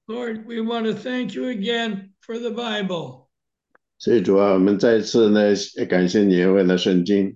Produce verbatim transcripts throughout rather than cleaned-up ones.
Lord, we want to thank you again for the Bible. 所以主啊，我们再次呢感谢你为了圣经。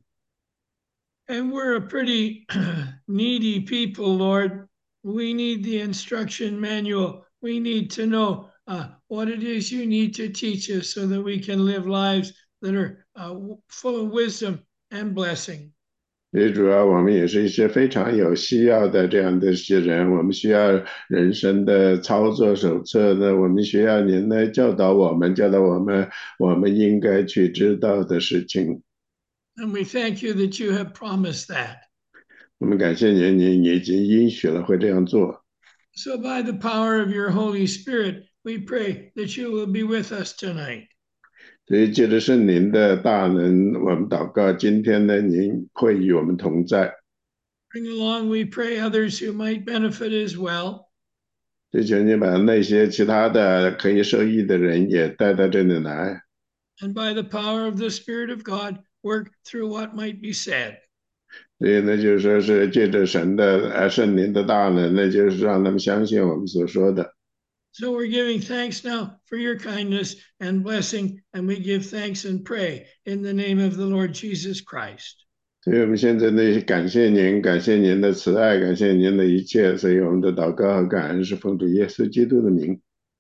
And we're a pretty needy people, Lord. We need the instruction manual. We need to know uh, what it is you need to teach us so that we can live lives that are uh, full of wisdom and blessing. 所以主啊，我们也是一些非常有需要的这样的一些人，我们需要人生的操作手册呢，我们需要您来教导我们，教导我们我们应该去知道的事情。 And we thank you that you have promised that. 我们感谢您，您已经应许了会这样做。 So, by the power of your Holy Spirit, we pray that you will be with us tonight. 所以借着圣灵的大能，我们祷告，今天呢，您会与我们同在。 Bring along, we pray, others who might benefit as well. 就求你把那些其他的可以受益的人也带到这里来。 And by the power of the Spirit of God, work through what might be said. 所以呢，就是说是借着神的呃圣灵的大能，那就是让他们相信我们所说的。 So we're giving thanks now for your kindness and blessing, and we give thanks and pray in the name of the Lord Jesus Christ. 所以我们现在呢，感谢您，感谢您的慈爱，感谢您的一切。所以我们的祷告和感恩是奉主耶稣基督的名。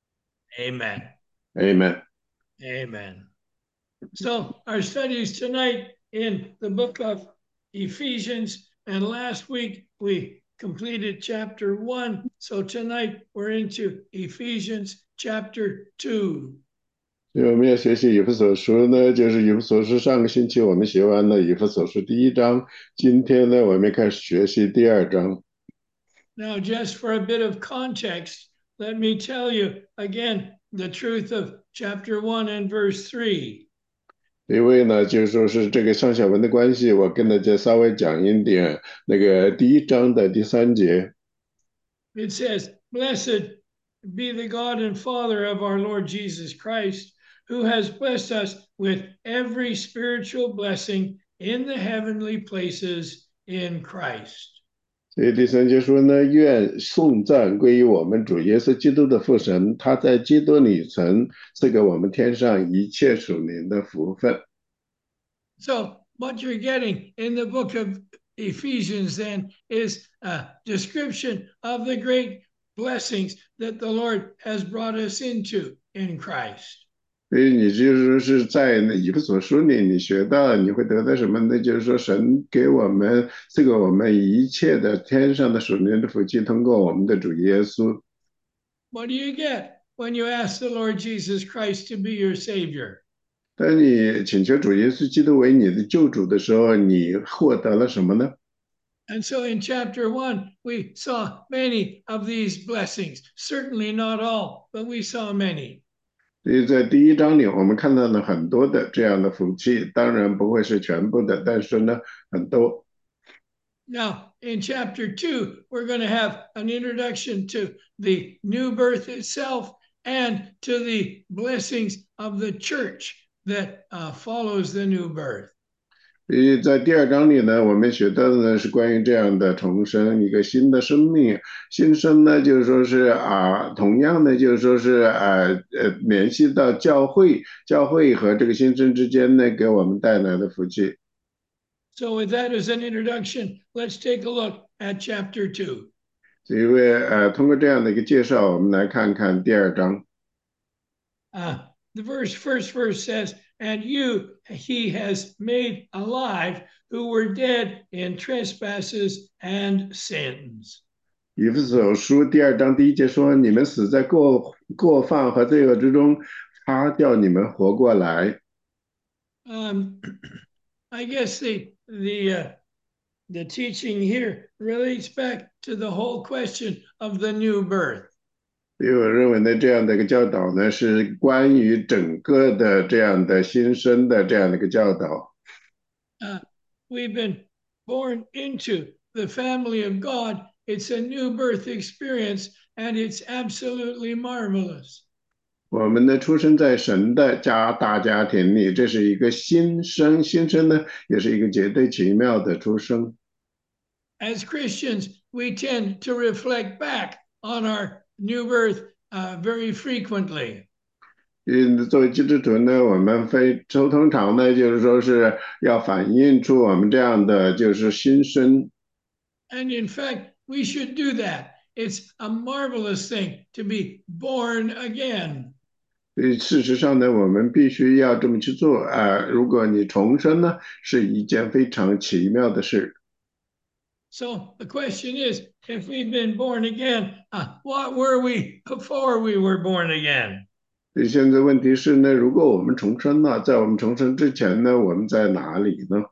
Amen. Amen. Amen. So our studies tonight in the book of Ephesians, and last week we completed chapter one. So tonight we're into Ephesians chapter two. 所以我们要学习以弗所书呢，就是以弗所书上个星期我们学完了以弗所书第一章，今天呢我们开始学习第二章。 Now, just for a bit of context, let me tell you again the truth of chapter one and verse three. 因为呢，就是说是这个上下文的关系，我跟大家稍微讲一点那个第一章的第三节。 It says, "Blessed be the God and Father of our Lord Jesus Christ, who has blessed us with every spiritual blessing in the heavenly places in Christ." 所以第三节说呢，愿颂赞归于我们主耶稣基督的父神，他在基督里曾赐给我们天上一切属灵的福分。 So what you're getting in the book of Ephesians then is a description of the great blessings that the Lord has brought us into in Christ. 所以你就是说是在以弗所书里，你学到你会得到什么呢？就是说神给我们赐给我们一切的天上的属灵的福气，通过我们的主耶稣。 What do you get when you ask the Lord Jesus Christ to be your Savior? 当你请求主耶稣基督为你的救主的时候，你获得了什么呢？ And so in chapter one, we saw many of these blessings. Certainly not all, but we saw many. 所以在第一章里，我们看到了很多的这样的福气，当然不会是全部的，但是呢，很多。 Now, in chapter two, we're going to have an introduction to the new birth itself and to the blessings of the church that uh, follows the new birth. 所以在第二章里呢，我们学到的呢是关于这样的重生，一个新的生命。新生呢，就是说是啊，同样的就是说是呃呃，联系到教会，教会和这个新生之间呢，给我们带来的福气。 So, with that as an introduction, let's take a look at chapter two. 因为呃，通过这样的一个介绍，我们来看看第二章。 Uh, the verse, first verse says, "And you he has made alive who were dead in trespasses and sins." 以弗所书第二章第一节说：“你们死在过过犯和罪恶之中，他叫你们活过来。” Um, I guess the the uh, the teaching here relates back to the whole question of the new birth. 所以我认为呢，这样的一个教导呢，是关于整个的这样的新生的这样的一个教导。 Uh, we've been born into the family of God. It's a new birth experience, and it's absolutely marvelous. 我们呢，出生在神的家大家庭里，这是一个新生，新生呢，也是一个绝对奇妙的出生。 As Christians, we tend to reflect back on our new birth uh, very frequently. 嗯，作为基督徒呢，我们非通通常呢，就是说是要反映出我们这样的就是心声。 And in fact, we should do that. It's a marvelous thing to be born again. 所以事实上呢，我们必须要这么去做啊。如果你重生呢，是一件非常奇妙的事。 So the question is, if we've been born again, uh, what were we before we were born again? 所以现在问题是呢，如果我们重生了，在我们重生之前呢，我们在哪里呢？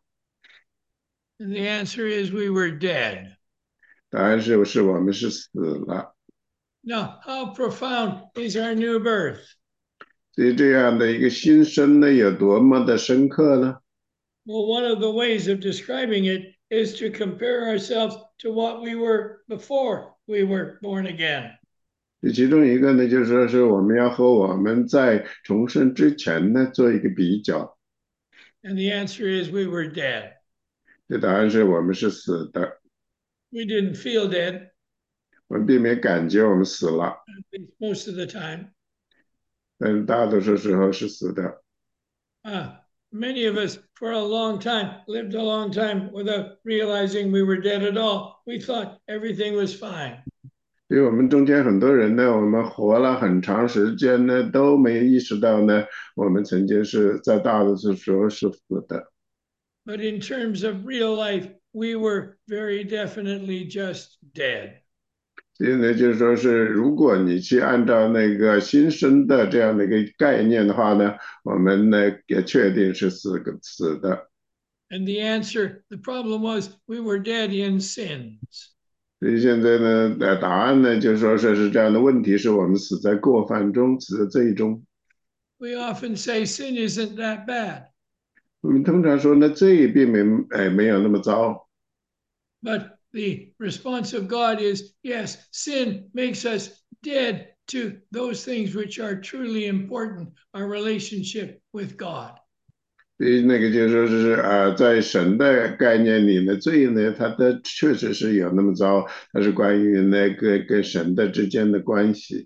And the answer is we were dead. 答案是是我们是死了。 Now, how profound is our new birth? 所以这样的一个新生呢，有多么的深刻呢？ Well, one of the ways of describing it is to compare ourselves to what we were before we were born again. 其中一个呢，就是说是我们要和我们在重生之前呢做一个比较。 And the answer is we were dead. 这答案是我们是死的， We didn't feel dead, 我们并没感觉我们死了， at least most of the time. 但是大多数时候是死的。 Uh, many of us, for a long time, lived a long time without realizing we were dead at all. We thought everything was fine. 所以我们中间很多人呢，我们活了很长时间呢，都没意识到呢，我们曾经是在大多数时候是死的。 But in terms of real life, we were very definitely just dead. 所以呢，就是说是，如果你去按照那个新生的这样的一个概念的话呢，我们呢也确定是死个死的。 And the answer, the problem was we were dead in sins. 所以现在呢，呃，答案呢就说是是这样的问题，是我们死在过犯中，死在罪中。 We often say sin isn't that bad, 我们通常说呢，罪并没哎没有那么糟， but the response of God is yes, sin makes us dead to those things which are truly important, our relationship with God. 所以那个就说是啊，在神的概念里呢，罪呢，它的确实是有那么糟，它是关于那个跟神的之间的关系。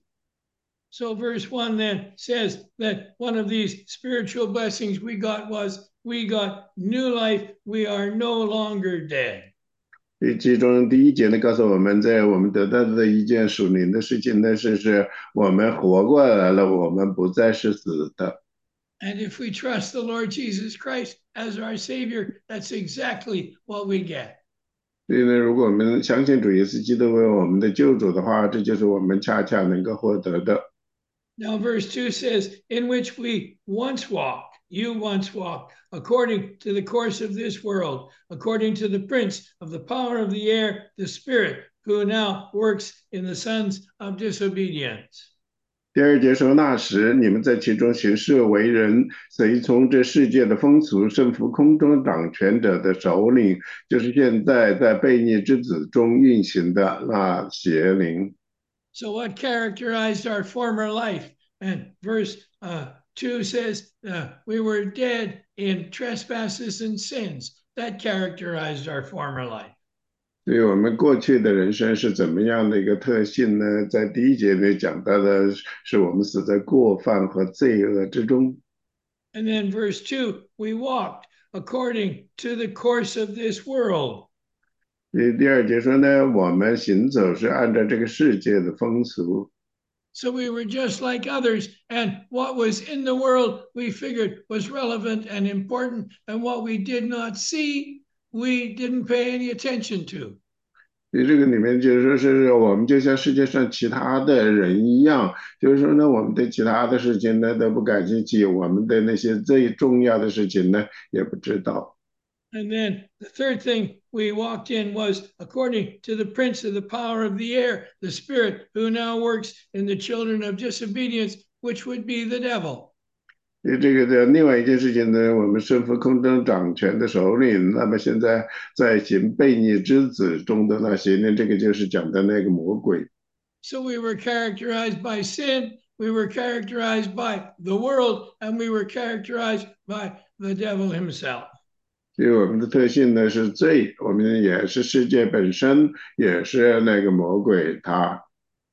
So, verse one then says that one of these spiritual blessings we got was we got new life. We are no longer dead. 所以其中第一节呢，告诉我们，在我们得到的一件属灵的事情呢，是是我们活过来了，我们不再是死的。 And if we trust the Lord Jesus Christ as our Savior, that's exactly what we get. 所以呢，如果我们相信主耶稣基督为我们的救主的话，这就是我们恰恰能够获得的。 Now, verse two says, in which we once walked, you once walked, according to the course of this world, according to the prince of the power of the air, the spirit, who now works in the sons of disobedience. 第二节说，那时你们在其中行事为人，随从这世界的风俗，胜服空中掌权者的首领，就是现在在悖逆之子中运行的那邪灵。 So, what characterized our former life? And verse uh, two says, uh, we were dead in trespasses and sins. That characterized our former life. 所以我们过去的人生是怎么样的一个特性呢？在第一节里讲到的是我们死在过犯和罪恶之中。 And then verse two, we walked according to the course of this world. 所以第二节说呢，我们行走是按照这个世界的风俗。 So we were just like others, and what was in the world we figured was relevant and important, and what we did not see, we didn't pay any attention to. 所以这个里面就是说是我们就像世界上其他的人一样，就是说呢，我们对其他的事情呢都不感兴趣，我们对那些最重要的事情呢也不知道。 And then the third thing we walked in was according to the prince of the power of the air, the spirit who now works in the children of disobedience, which would be the devil. 所以这个的另外一件事情呢，我们身负空中掌权的首领，那么现在在行悖逆之子中的那些呢，这个就是讲的那个魔鬼。 So we were characterized by sin, we were characterized by the world, and we were characterized by the devil himself. 所以我们的特性呢是罪，我们也是世界本身，也是那个魔鬼他。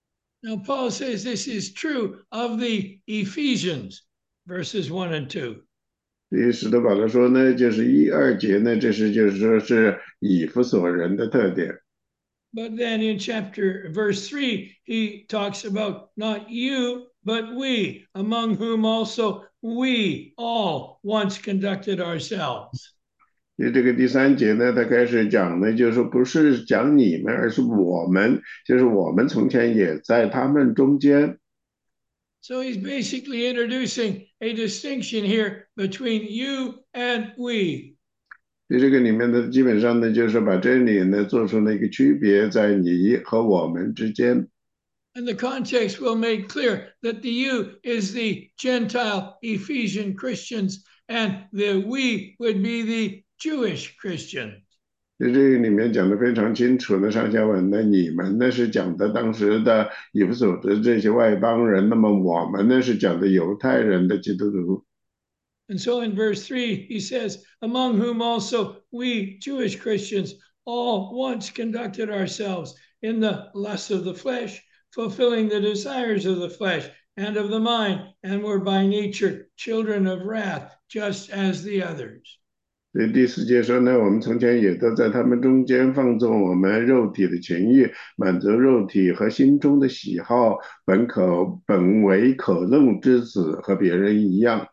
Now, Paul says this is true of the Ephesians, verses one and two. 所以使徒保罗说呢，就是一二节呢，这是就是说是以弗所人的特点。 But then in chapter verse three, he talks about not you, but we, among whom also we all once conducted ourselves. 所以这个第三节呢，他开始讲呢，就是说不是讲你们，而是我们，就是我们从前也在他们中间。 So he's basically introducing a distinction here between you and we. 所以这个里面呢，基本上呢，就是把真理呢做出了一个区别，在你和我们之间。 And the context will make clear that the you is the Gentile Ephesian Christians, and the we would be the Jewish Christians. 在这个里面讲的非常清楚的上下文呢，你们呢是讲的当时的以弗所的这些外邦人，那么我们呢是讲的犹太人的基督徒。 And so in verse three, he says, among whom also we Jewish Christians all once conducted ourselves in the lusts of the flesh, fulfilling the desires of the flesh and of the mind, and were by nature children of wrath, just as the others. 所以第四节说呢，我们从前也都在他们中间放纵我们肉体的情欲，满足肉体和心中的喜好，本可本为可怒之子，和别人一样。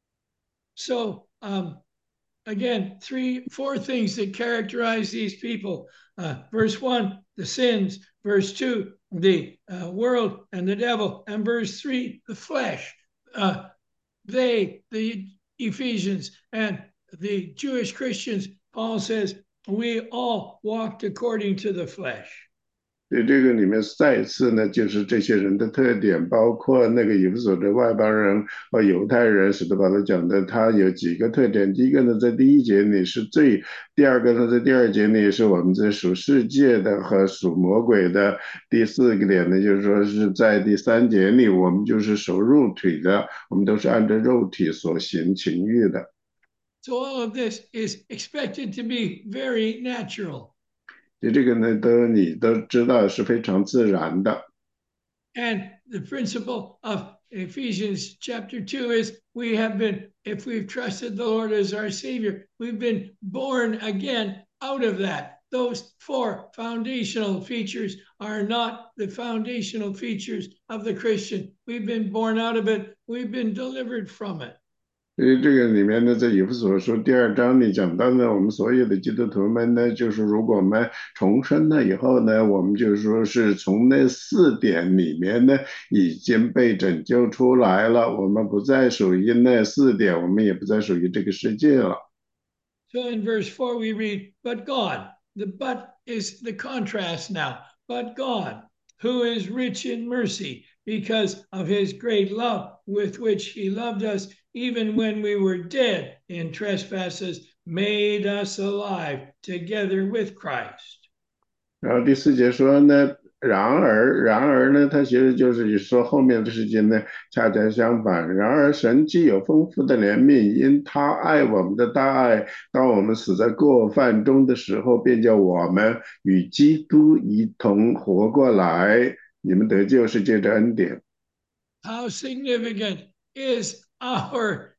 So um, again, three, four things that characterize these people. Uh, verse one, the sins. Verse two, the uh, world and the devil. And verse three, the flesh. Uh, they, the Ephesians and the Jewish Christians, Paul says, we all walked according to the flesh. 所以这个里面再次呢，就是这些人的特点，包括那个以弗所的外邦人和犹太人，使得保罗讲的，他有几个特点。第一个呢，在第一节里是罪；第二个呢，在第二节里是我们这属世界的和属魔鬼的；第四个点呢，就是说是在第三节里，我们就是属肉体的，我们都是按照肉体所行情欲的。 So all of this is expected to be very natural. 这个呢，都你都知道是非常自然的。 And the principle of Ephesians chapter two is we have been, if we've trusted the Lord as our Savior, we've been born again out of that. Those four foundational features are not the foundational features of the Christian. We've been born out of it. We've been delivered from it. 所以这个里面呢，在以弗所书第二章里讲到呢，我们所有的基督徒们呢，就是如果我们重生了以后呢，我们就说是从那四点里面呢，已经被拯救出来了，我们不再属于那四点，我们也不再属于这个世界了。 So in verse four we read, but God, the but is the contrast now, but God, who is rich in mercy, because of his great love with which he loved us, even when we were dead in trespasses, made us alive together with Christ. 然后第四节说呢，然而，然而呢，他其实就是说后面的事情呢，恰恰相反。然而，神既有丰富的怜悯，因他爱我们的大爱，当我们死在过犯中的时候，便叫我们与基督一同活过来。你们得救是借着恩典。 How significant is our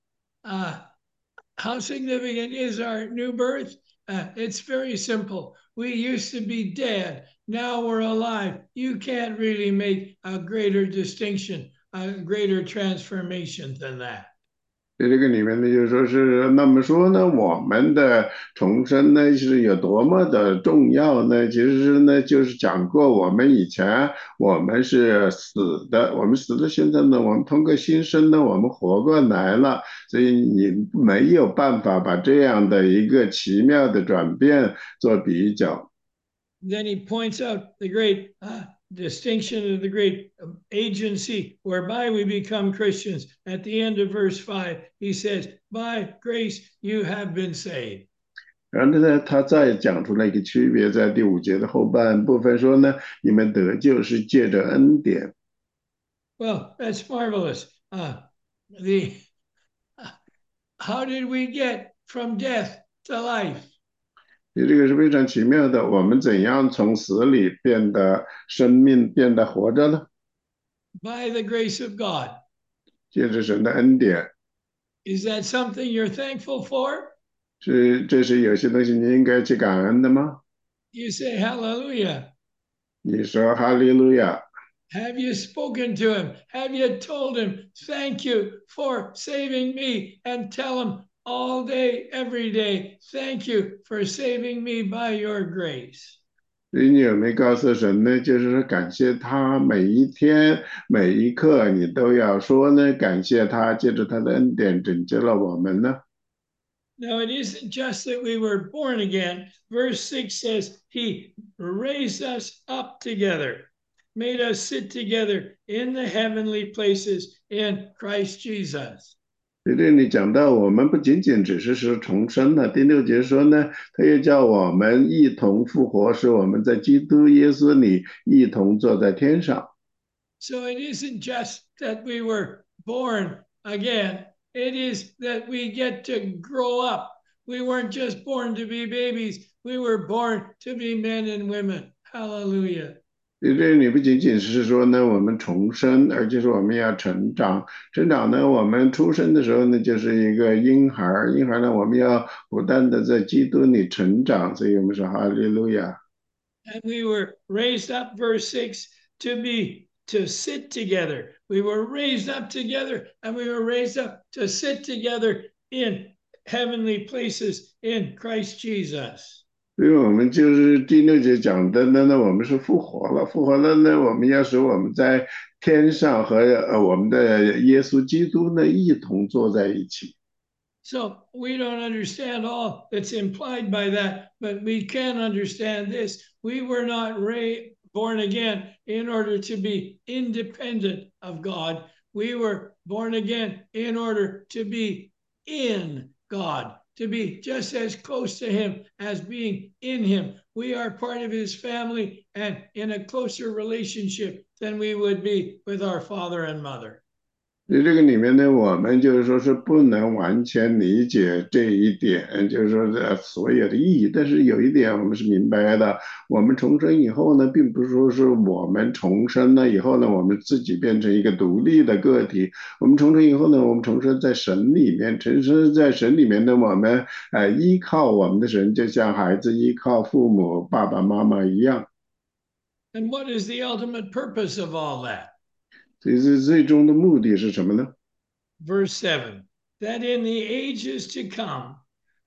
uh, how significant is our new birth? Uh, it's very simple. We used to be dead. Now we're alive. You can't really make a greater distinction, a greater transformation than that. 在这个里面呢，就是说是那么说呢，我们的重生呢是有多么的重要呢？其实呢，就是讲过我们以前我们是死的，我们死的，现在呢，我们通过新生呢，我们活过来了，所以你没有办法把这样的一个奇妙的转变做比较。 Then he points out the great uh, distinction of the great agency whereby we become Christians. At the end of verse five, he says, by grace you have been saved. 然后呢，他再讲出了一个区别，在第五节的后半部分说呢，你们得救是借着恩典。 Well, that's marvelous. Uh, the uh, how did we get from death to life? 你这个是非常奇妙的。我们怎样从死里变得生命，变得活着呢？ By the grace of God. 借着神的恩典， Is that something you're thankful for? 是这是有些东西你应该去感恩的吗？ You say hallelujah. 你说哈利路亚， Have you spoken to him? Have you told him, thank you for saving me? And tell him all day, every day, thank you for saving me by your grace. 所以你有没有告诉神呢？就是说感谢他每一天每一刻，你都要说呢，感谢他，借着他的恩典拯救了我们呢。 Now, it isn't just that we were born again. Verse six says, He raised us up together, made us sit together in the heavenly places in Christ Jesus. 在这里讲到，我们不仅仅只是说重生了。第六节说呢，他又叫我们一同复活，使我们在基督耶稣里一同坐在天上。 So it isn't just that we were born again, it is that we get to grow up. We weren't just born to be babies, we were born to be men and women. Hallelujah. 在这里不仅仅是说呢，我们重生，而且是我们要成长。成长呢，我们出生的时候呢，就是一个婴孩儿，婴孩呢，我们要不断的在基督里成长。所以我们说哈利路亚。 And we were raised up, verse six, to be to sit together. We were raised up together, and we were raised up to sit together in heavenly places in Christ Jesus. 所以我们就是第六节讲的呢，那我们是复活了，复活了呢，我们要使我们在天上和呃我们的耶稣基督呢一同坐在一起。 So we don't understand all that's implied by that, but we can understand this. We were not ra- born again in order to be independent of God. We were born again in order to be in God, to be just as close to Him as being in Him. We are part of His family and in a closer relationship than we would be with our father and mother. 在这个里面呢，我们就是说是不能完全理解这一点，就是说这所有的意义。但是有一点我们是明白的，我们重生以后呢，并不是说是我们重生了以后呢，我们自己变成一个独立的个体。我们重生以后呢，我们重生在神里面，重生在神里面呢，我们呃依靠我们的神，就像孩子依靠父母、爸爸妈妈一样。 And what is the ultimate purpose of all that? 所以这最终的目的是什么呢？ Verse seven, that in the ages to come,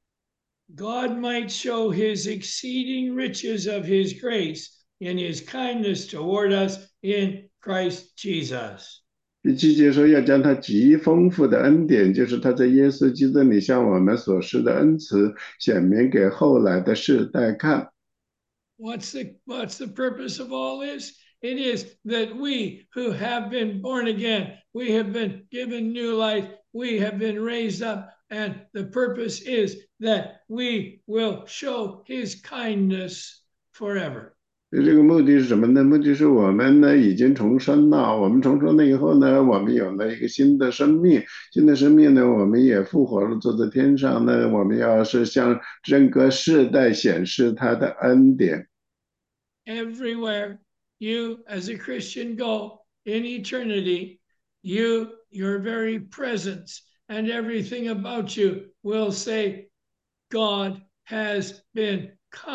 God might show his exceeding riches of his grace in his kindness toward us in Christ Jesus. 第七节说要将他极丰富的恩典，就是他在耶稣基督里向我们所施的恩慈，显明给后来的世代看。 What's the what's the purpose of all this? It is that we who have been born again, we have been given new life, we have been raised up, and the purpose is that we will show his kindness forever. 这个目的是什么呢？目的是我们呢已经重生了，我们重生了以后呢，我们有了一个新的生命，新的生命呢，我们也复活了，坐在天上呢，我们要是向整个世代显示他的恩典。 Everywhere you as a Christian go in eternity, you, your very presence and everything about you will say, God has been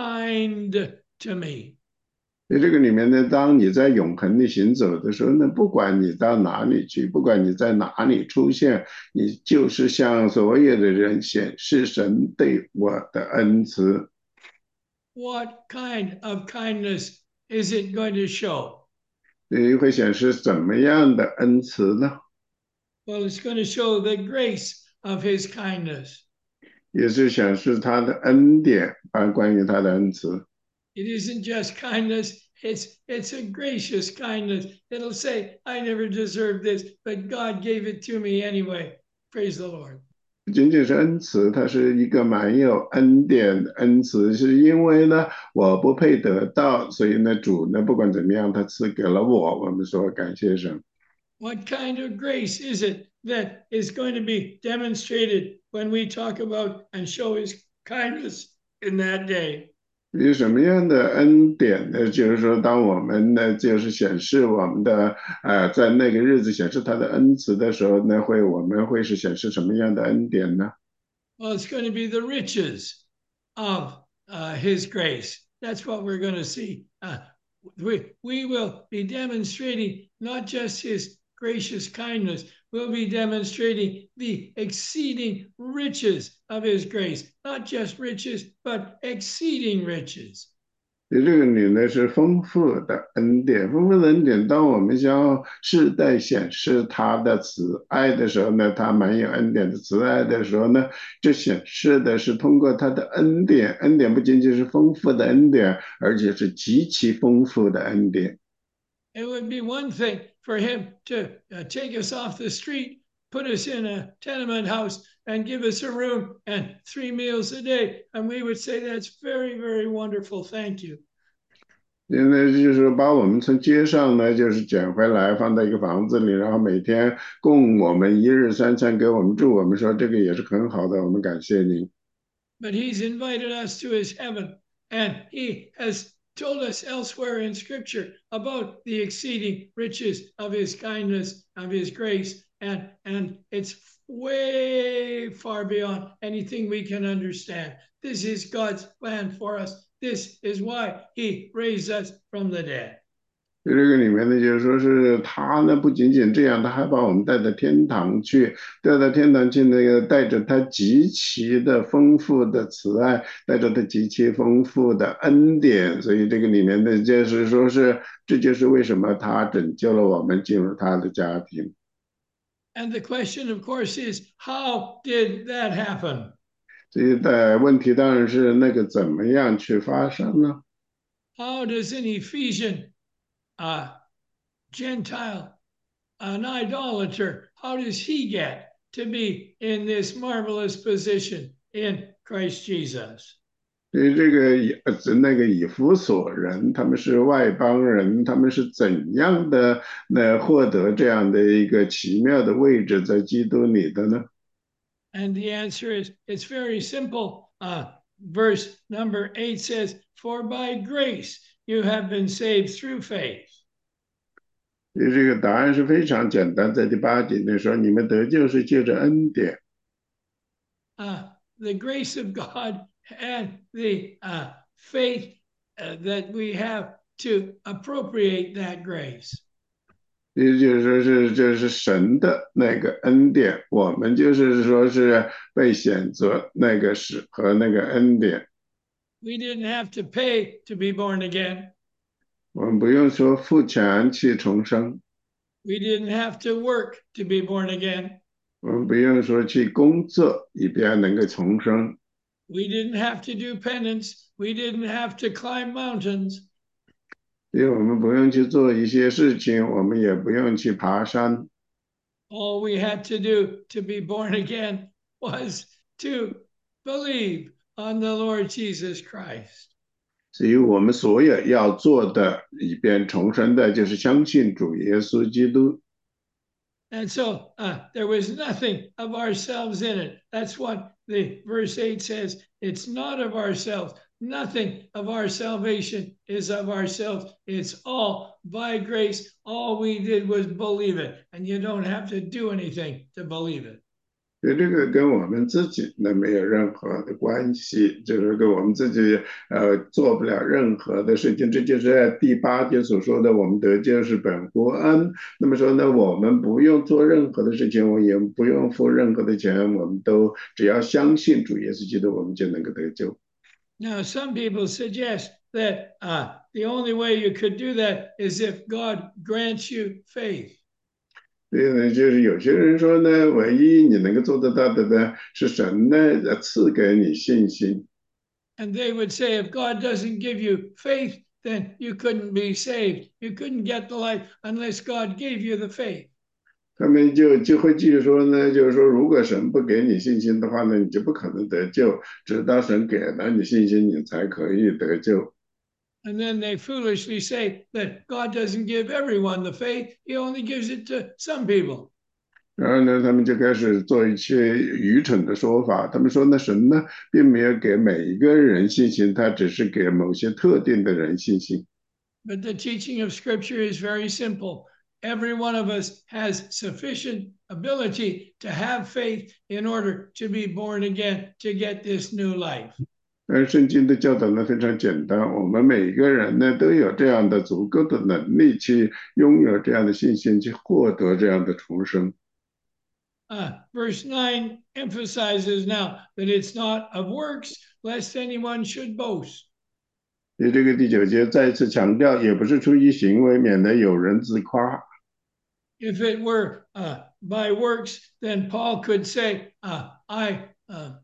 kind to me. 在这个里面呢，当你在永恒里行走的时候呢，不管你到哪里去，不管你在哪里出现，你就是向所有的人显示神对我的恩慈。 What kind of kindness is it going to show? 你会显示怎么样的恩慈呢？ Well, it's going to show the grace of his kindness. 也是显示他的恩典，啊，关于他的恩慈。 It isn't just kindness, it's it's a gracious kindness. It'll say, I never deserved this, but God gave it to me anyway. Praise the Lord. 不仅仅是恩慈，它是一个蛮有恩典的恩慈，是因为呢，我不配得到，所以呢，主呢，不管怎么样，他赐给了我。我们说感谢神。 What kind of grace is it that is going to be demonstrated when we talk about and show his kindness in that day? 有什么样的恩典呢？就是说，当我们呢，就是显示我们的呃，在那个日子显示他的恩慈的时候呢，会我们会是显示什么样的恩典呢？ Well, it's going to be the riches of uh, His grace. That's what we're going to see. Uh, we, we will be demonstrating not just His gracious kindness, we'll be demonstrating the exceeding riches of His grace. Not just riches, but exceeding riches. 所以这个里呢是丰富的恩典，丰富的恩典。当我们向世代显示他的慈爱的时候呢，他满有恩典的慈爱的时候呢，这显示的是通过他的恩典，恩典不仅仅是丰富的恩典，而且是极其丰富的恩典。 It would be one thing for him to uh, take us off the street, put us in a tenement house, and give us a room and three meals a day. And we would say, that's very, very wonderful. Thank you. 现在就是把我们从街上呢，就是捡回来，放在一个房子里，然后每天供我们一日三餐给我们住。我们说这个也是很好的，我们感谢您。 But he's invited us to his heaven, and he has told us elsewhere in scripture about the exceeding riches of his kindness, of his grace, and, and it's way far beyond anything we can understand. This is God's plan for us. This is why he raised us from the dead. 就这个里面呢，就是说是他呢，不仅仅这样，他还把我们带到天堂去，带到天堂去，那个带着他极其的丰富的慈爱，带着他极其丰富的恩典，所以这个里面呢，就是说是，这就是为什么他拯救了我们进入他的家庭。 And the question, of course, is how did that happen? 所以的问题当然是那个怎么样去发生呢？ How does an Ephesian uh, Gentile, an idolater, how does he get to be in this marvelous position in Christ Jesus? 所以这个以呃那个以弗所人，他们是外邦人，他们是怎样的那获得这样的一个奇妙的位置在基督里的呢？ And the answer is it's very simple. Uh, verse number eight says, "For by grace you have been saved through faith." 所以这个答案是非常简单，在第八节里说，你们得救是借着恩典。 Uh, the grace of God and the uh, faith uh, that we have to appropriate that grace. 也就是说是这是神的那个恩典，我们就是说是被选择那个是和那个恩典， We didn't have to pay to be born again. 我们不用说付钱去重生， We didn't have to work to be born again. 我们不用说去工作以便能够重生， We didn't have to do penance. We didn't have to climb mountains. 因为我们不用去做一些事情，我们也不用去爬山， All we had to do to be born again was to believe on the Lord Jesus Christ. 所以我们所有要做的以便重生的，就是相信主耶稣基督。 And so uh, there was nothing of ourselves in it. That's what the verse eight says. It's not of ourselves. Nothing of our salvation is of ourselves. It's all by grace. All we did was believe it. And you don't have to do anything to believe it. 所以这个跟我们自己呢没有任何的关系，就是跟我们自己呃做不了任何的事情。这就是在第八节所说的，我们得救是本乎恩。那么说呢，我们不用做任何的事情，我也不用付任何的钱，我们都只要相信主耶稣基督，我们就能够得救。 Now, some people suggest that uh, the only way you could do that is if God grants you faith. 所以呢，就是有些人说呢，唯一你能够做得到的呢，是神呢呃赐给你信心。 And they would say, if God doesn't give you faith, then you couldn't be saved. You couldn't get the life unless God gave you the faith. 他们就就会继续说呢，就是说，如果神不给你信心的话呢，你就不可能得救，直到神给了你信心，你才可以得救。 And then they foolishly say that God doesn't give everyone the faith, He only gives it to some people. 然后呢，他们就开始做一些愚蠢的说法。他们说，那神呢，并没有给每一个人信心，他只是给某些特定的人信心。 But the teaching of Scripture is very simple. Every one of us has sufficient ability to have faith in order to be born again, to get this new life. 而圣经的教导呢非常简单，我们每一个人呢都有这样的足够的能力去拥有这样的信心，去获得这样的重生。 Uh, verse nine emphasizes now that it's not of works, lest anyone should boast. 所以这个第九节再次强调，也不是出于行为，免得有人自夸。 If it were uh, by works, then Paul could say, uh, "I uh,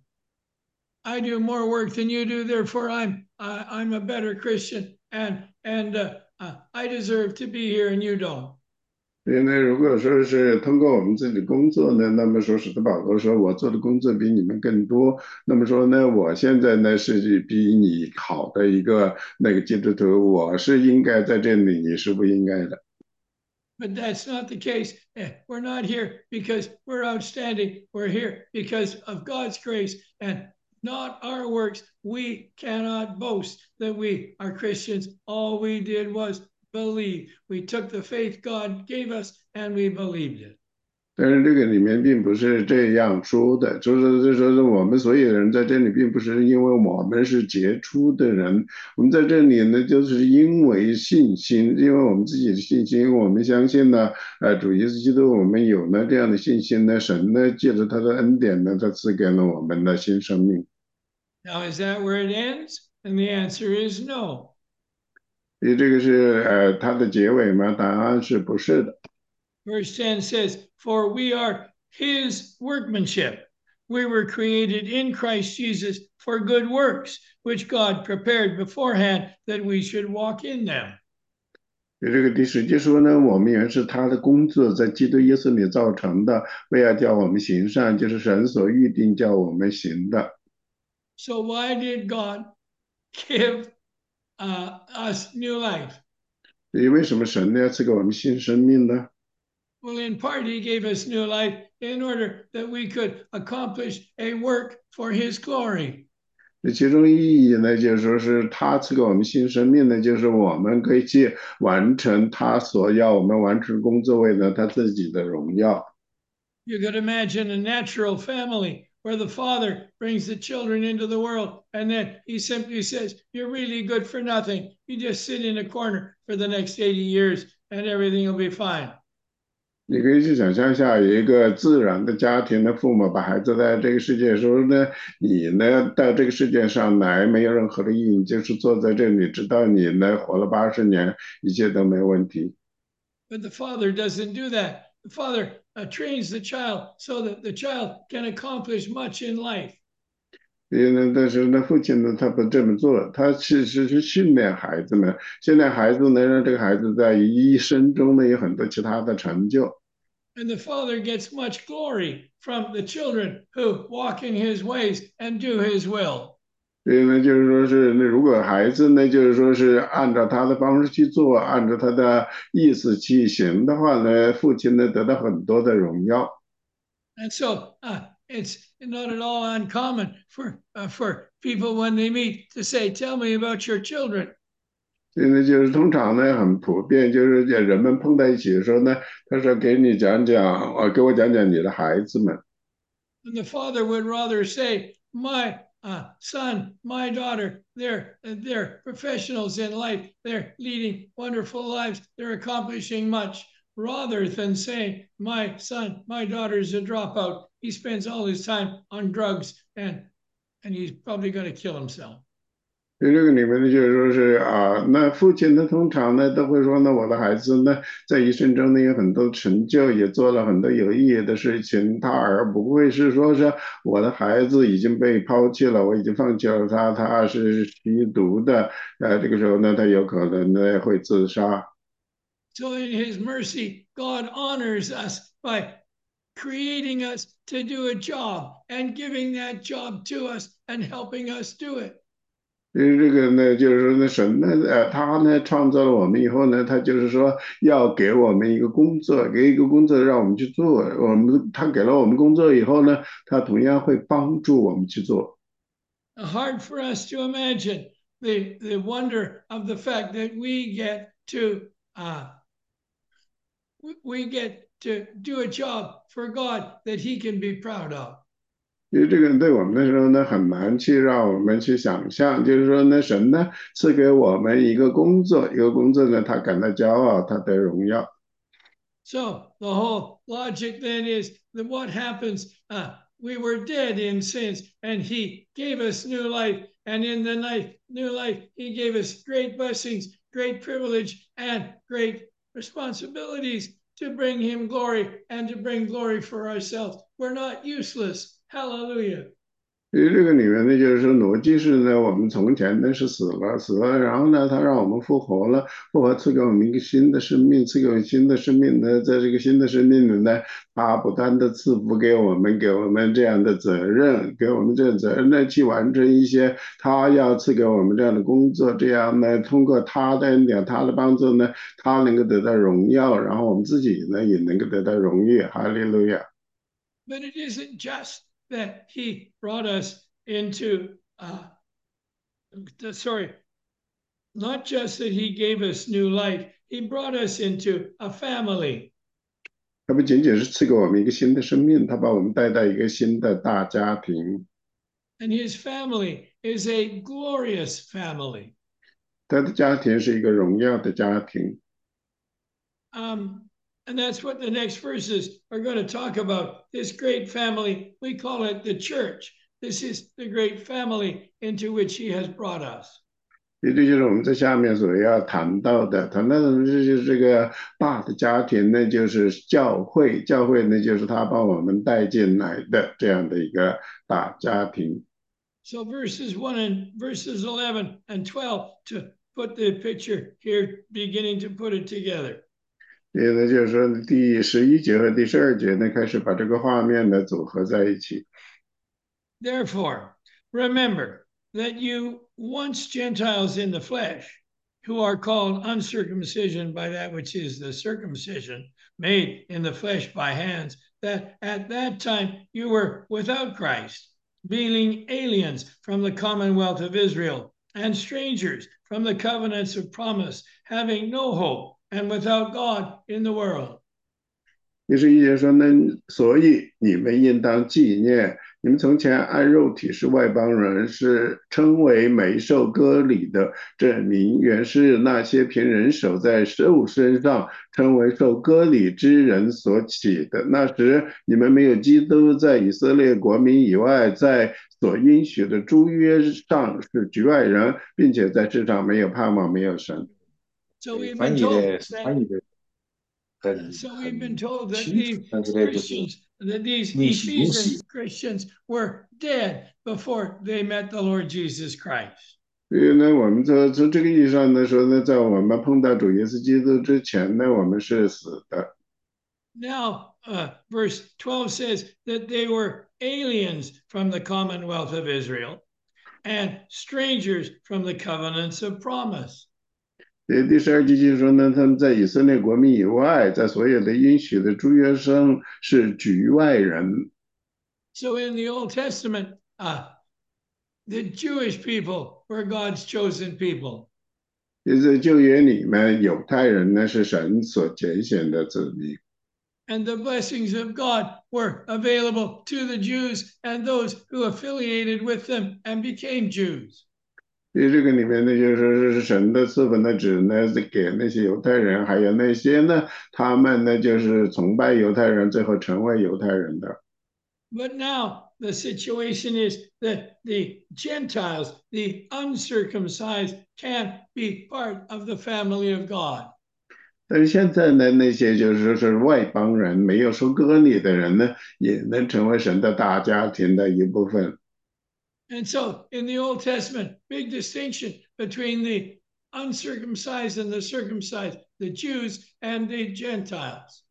I do more work than you do, therefore I'm uh, I'm a better Christian, and and uh, uh, I deserve to be here, and you don't." 所以呢，如果说是通过我们自己的工作呢，那么说使得保罗说我做的工作比你们更多，那么说呢，我现在呢是比你好的一个那个基督徒，我是应该在这里，你是不应该的。 But that's not the case. Eh, we're not here because we're outstanding. We're here because of God's grace and not our works. We cannot boast that we are Christians. All we did was believe. We took the faith God gave us and we believed it. 但是这个里面并不是这样说的，就是就说是我们所有人在这里，并不是因为我们是杰出的人，我们在这里呢，就是因为信心，因为我们自己的信心，我们相信呢，呃，主耶稣基督，我们有了这样的信心呢，神呢，借着他的恩典呢，他赐给了我们的新生命。 Now, is that where it ends? And the answer is no. 所以这个是呃它的结尾吗？答案是不是的。 Verse ten says, "For we are his workmanship. We were created in Christ Jesus for good works, which God prepared beforehand that we should walk in them." 这个第十节说呢，我们原是他的工作，在基督耶稣里造成的，为要叫我们行善，就是神所预定叫我们行的。 So why did God give uh, us new life? 所以为什么神呢要赐给我们新生命呢？ Well, in part, he gave us new life in order that we could accomplish a work for his glory. 这其中意义呢，就是说是他赐给我们新生命呢，就是我们可以去完成他所要我们完成工作，为了他自己的荣耀。 You could imagine a natural family where the father brings the children into the world and then he simply says, "You're really good for nothing. You just sit in a corner for the next eighty years and everything will be fine." 你可以去想象一下，有一个自然的家庭的父母把孩子在这个世界说呢，你呢到这个世界上来没有任何的意义，就是坐在这里，直到你呢活了八十年，一切都没问题。 But the father doesn't do that. The father uh, trains the child so that the child can accomplish much in life. 所以呢，但是呢，父亲呢，他不这么做，他其实是训练孩子们，训练孩子呢，让这个孩子在一生中呢有很多其他的成就。 And the father gets much glory from the children who walk in his ways and do his will. 所以呢，就是说是那如果孩子呢，就是说是按照他的方式去做，按照他的意思去行的话呢，父亲呢得到很多的荣耀。 And so uh, it's not at all uncommon for uh, for people when they meet to say, "Tell me about your children." 所以呢，就是通常呢很普遍，就是人们碰在一起的时候呢，他说给你讲讲，呃，给我讲讲你的孩子们。 And the father would rather say, "My uh, son, my daughter, they're they're professionals in life. They're leading wonderful lives. They're accomplishing much." Rather than saying, "My son, my daughter's a dropout. He spends all his time on drugs and and he's probably going to kill himself." 所以这个里面呢，就是说是啊，那父亲呢，通常呢都会说呢，我的孩子呢，在一生中呢有很多成就，也做了很多有意义的事情，他而不会是说是我的孩子已经被抛弃了，我已经放弃了他，他是吸毒的，呃，这个时候呢，他有可能呢会自杀。 So in his mercy, God honors us by creating us to do a job and giving that job to us and helping us do it. 因为这个呢，就是说呢，神呢，呃，他呢创造了我们以后呢，他就是说要给我们一个工作，给一个工作让我们去做。我们他给了我们工作以后呢，他同样会帮助我们去做。 Hard for us to imagine the, the wonder of the fact that we get to uh, we get to do a job for God that He can be proud of. 因为这个对我们来说呢，很难去让我们去想象，就是说呢，神呢赐给我们一个工作，一个工作呢，他感到骄傲，他得荣耀。 So the whole logic then is that what happens, uh, we were dead in sins and He gave us new life. And in the life, new life, He gave us great blessings, great privilege, and great responsibilities to bring Him glory and to bring glory for ourselves. We're not useless. Hallelujah. 因为这个里面呢，就是说逻辑是呢，我们从前呢是死了，死了，然后呢，他让我们复活了，复活赐给我们一个新的生命，赐给我们新的生命呢，在这个新的生命里呢，他不断的赐福给我们，给我们这样的责任，给我们这个责任呢，去完成一些他要赐给我们这样的工作，这样呢，通过他的恩典，他的帮助呢，他能够得到荣耀，然后我们自己呢，也能够得到荣誉，哈利路亚。 But it isn't just that He brought us into, uh, the, sorry, not just that He gave us new life, He brought us into a family. 他不仅仅是赐给我们一个新的生命，他把我们带到一个新的大家庭。 And His family is a glorious family. 他的家庭是一个荣耀的家庭。 Um, and that's what the next verses are going to talk about. This great family, we call it the church. This is the great family into which He has brought us. 也这就是我们在下面所要谈到的，谈到的这就是这个大的家庭呢，就是教会，教会呢就是他把我们带进来的这样的一个大家庭。 So verses one and verses eleven and twelve to put the picture here, beginning to put it together. 也呢就是说第十一节和第十二节呢，开始把这个画面呢组合在一起。 Therefore, remember that you once Gentiles in the flesh, who are called uncircumcision by that which is the circumcision made in the flesh by hands, that at that time you were without Christ, being aliens from the commonwealth of Israel and strangers from the covenants of promise, having no hope and without God in the world. 第十一节说呢，所以你们应当纪念，你们从前按肉体是外邦人，是称为没受割礼的，这名原是那些凭人手在兽身上称为受割礼之人所起的。那时你们没有基督，在以色列国民以外，在所应许的诸约上是局外人，并且在世上没有盼望，没有神。 So we've 翻 been 译 told 的 that 翻译的很 So we've been 很 told that 清楚， these 但是呢，就是 Christians, that these 逆袭逆 Ephesian 袭。 Christians were dead before they met the Lord Jesus Christ. 所以呢，我们从从这个意义上来说呢，在我们碰到主耶稣基督之前呢，我们是死的。 Now, uh, verse twelve says that they were aliens from the commonwealth of Israel and strangers from the covenants of promise. 第第十二节就是说呢，他们在以色列国民以外，在所有的应许的诸约生是局外人。 So in the Old Testament, uh, the Jewish people were God's chosen people. 也在旧约里面，犹太人呢是神所拣选的子民。 And the blessings of God were available to the Jews and those who affiliated with them and became Jews. 所以这个里面呢，就是说是神的赐福呢，只呢是给那些犹太人，还有那些呢，他们呢就是崇拜犹太人，最后成为犹太人的。 But now the situation is that the Gentiles, the uncircumcised, can be part of the family of God. 但是现在呢，那些就是说是外邦人，没有受割礼的人呢，也能成为神的大家庭的一部分。 And so in the Old Testament, big distinction between the uncircumcised and the circumcised, the Jews and the Gentiles.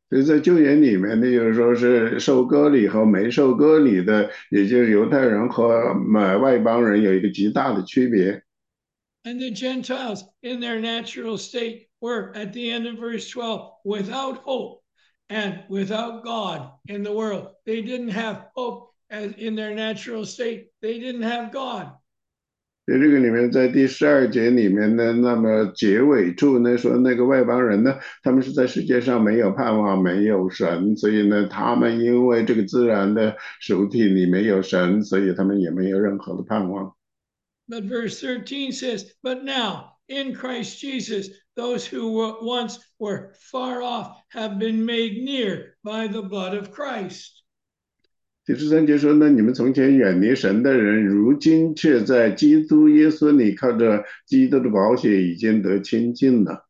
所以在旧约里面呢，就是说是受割礼和没受割礼的，也就是犹太人和呃外邦人有一个极大的区别。 And the Gentiles in their natural state were, at the end of verse twelve, without hope and without God in the world. They didn't have hope as in their natural state. They didn't have God. 在这个里面，在第十二节里面呢，那么结尾处呢说那个外邦人呢，他们是在世界上没有盼望，没有神，所以呢，他们因为这个自然的熟体里没有神，所以他们也没有任何的盼望。 But verse thirteen says, but now in Christ Jesus, those who were once were far off have been made near by the blood of Christ. 第十三节说呢，你们从前远离神的人，如今却在基督耶稣里靠着基督的宝血已经得亲近了。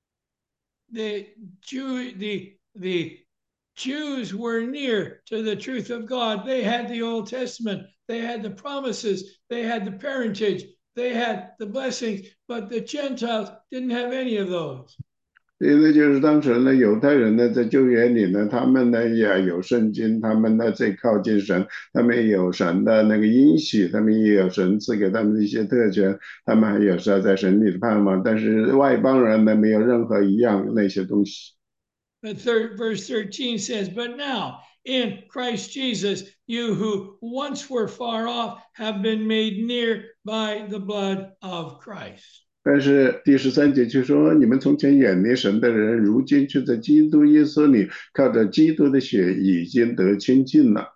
The Jew, the the Jews were near to the truth of God. They had the Old Testament, they had the promises, they had the parentage, they had the blessings, but the Gentiles didn't have any of those. 所以呢，就是当时呢，犹太人呢，在旧约里呢，他们呢也有圣经，他们呢最靠近神，他们也有神的那个应许，他们也有神赐给他们的一些特权，他们还有是要在神里的盼望。但是外邦人呢，没有任何一样那些东西。 But third, verse thirteen says, but now in Christ Jesus, you who once were far off have been made near by the blood of Christ. 但是第十三节却说，你们从前远离神的人，如今却在基督耶稣里靠着基督的血已经得亲近了。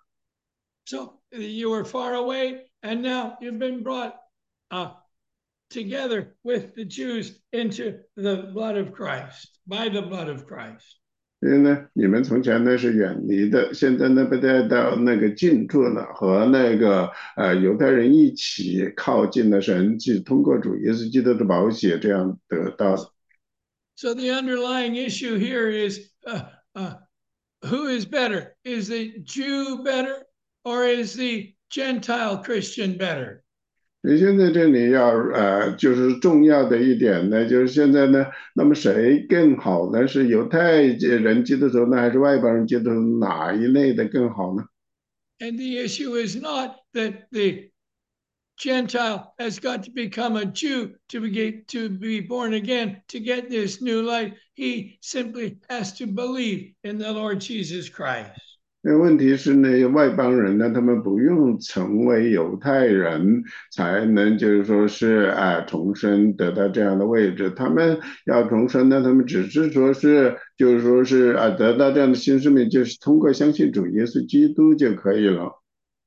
So you were far away, and now you've been brought uh, together with the Jews into the blood of Christ, by the blood of Christ. 所以呢，你们从前呢是远离的，现在呢被带到那个近处了，和那个呃犹太人一起靠近了神，去通过主耶稣基督的宝血，这样得到的。 So the underlying issue here is uh, uh, who is better? Is the Jew better, or is the Gentile Christian better? 所以现在这里要呃，就是重要的一点呢，就是现在呢，那么谁更好呢？是犹太人基督徒呢，还是外邦人基督徒哪一类的更好呢？ And the issue is not that the Gentile has got to become a Jew to be, to be born again, to get this new life. He simply has to believe in the Lord Jesus Christ. 那问题是呢，外邦人呢，他们不用成为犹太人才能，就是说是啊重生得到这样的位置。他们要重生呢，他们只是说是，就是说是啊得到这样的新生命，就是通过相信主耶稣基督就可以了。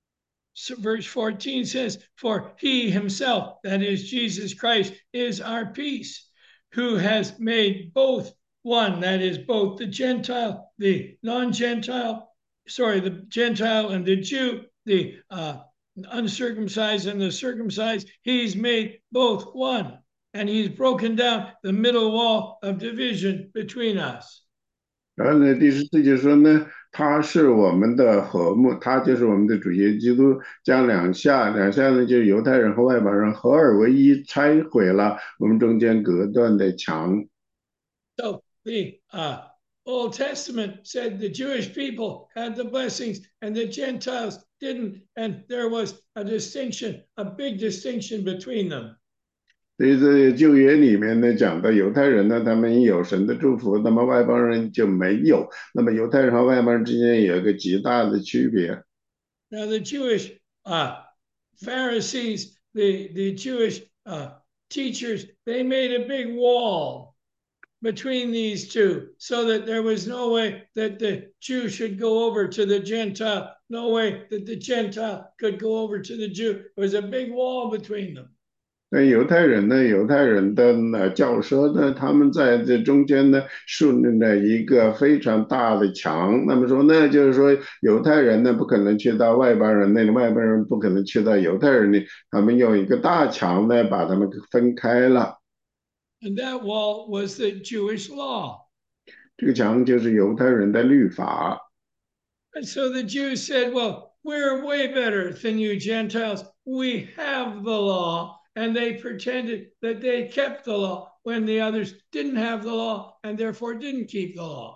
So verse fourteen says, for he himself, that is Jesus Christ, is our peace, who has made both one, that is both the Gentile, the non-Gentile, sorry, the Gentile and the Jew, the uh, uncircumcised and the circumcised. He's made both one, and he's broken down the middle wall of division between us. 然后呢，第十四节说呢，他是我们的和睦，他就是我们的主耶稣基督，将两下两下呢，就是犹太人和外邦人合二为一，拆毁了我们中间隔断的墙。 So the uh, Old Testament said the Jewish people had the blessings and the Gentiles didn't, and there was a distinction, a big distinction between them. 所以在旧约里面呢，讲的犹太人呢，他们有神的祝福，那么外邦人就没有。那么犹太人和外邦人之间有一个极大的区别。 Now the Jewish uh, Pharisees, the the Jewish uh, teachers, they made a big wall between these two, so that there was no way that the Jew should go over to the Gentile, no way that the Gentile could go over to the Jew. There was a big wall between them. 那犹太人呢？犹太人的呢教授呢，他们在这中间呢树立了一个非常大的墙。那么说呢，就是说犹太人呢不可能去到外邦人那里，外邦人不可能去到犹太人那里，他们用一个大墙呢把他们分开了。 And that wall was the Jewish law. 这个墙就是犹太人的律法。 And so the Jews said, well, we're way better than you Gentiles. We have the law. And they pretended that they kept the law when the others didn't have the law and therefore didn't keep the law.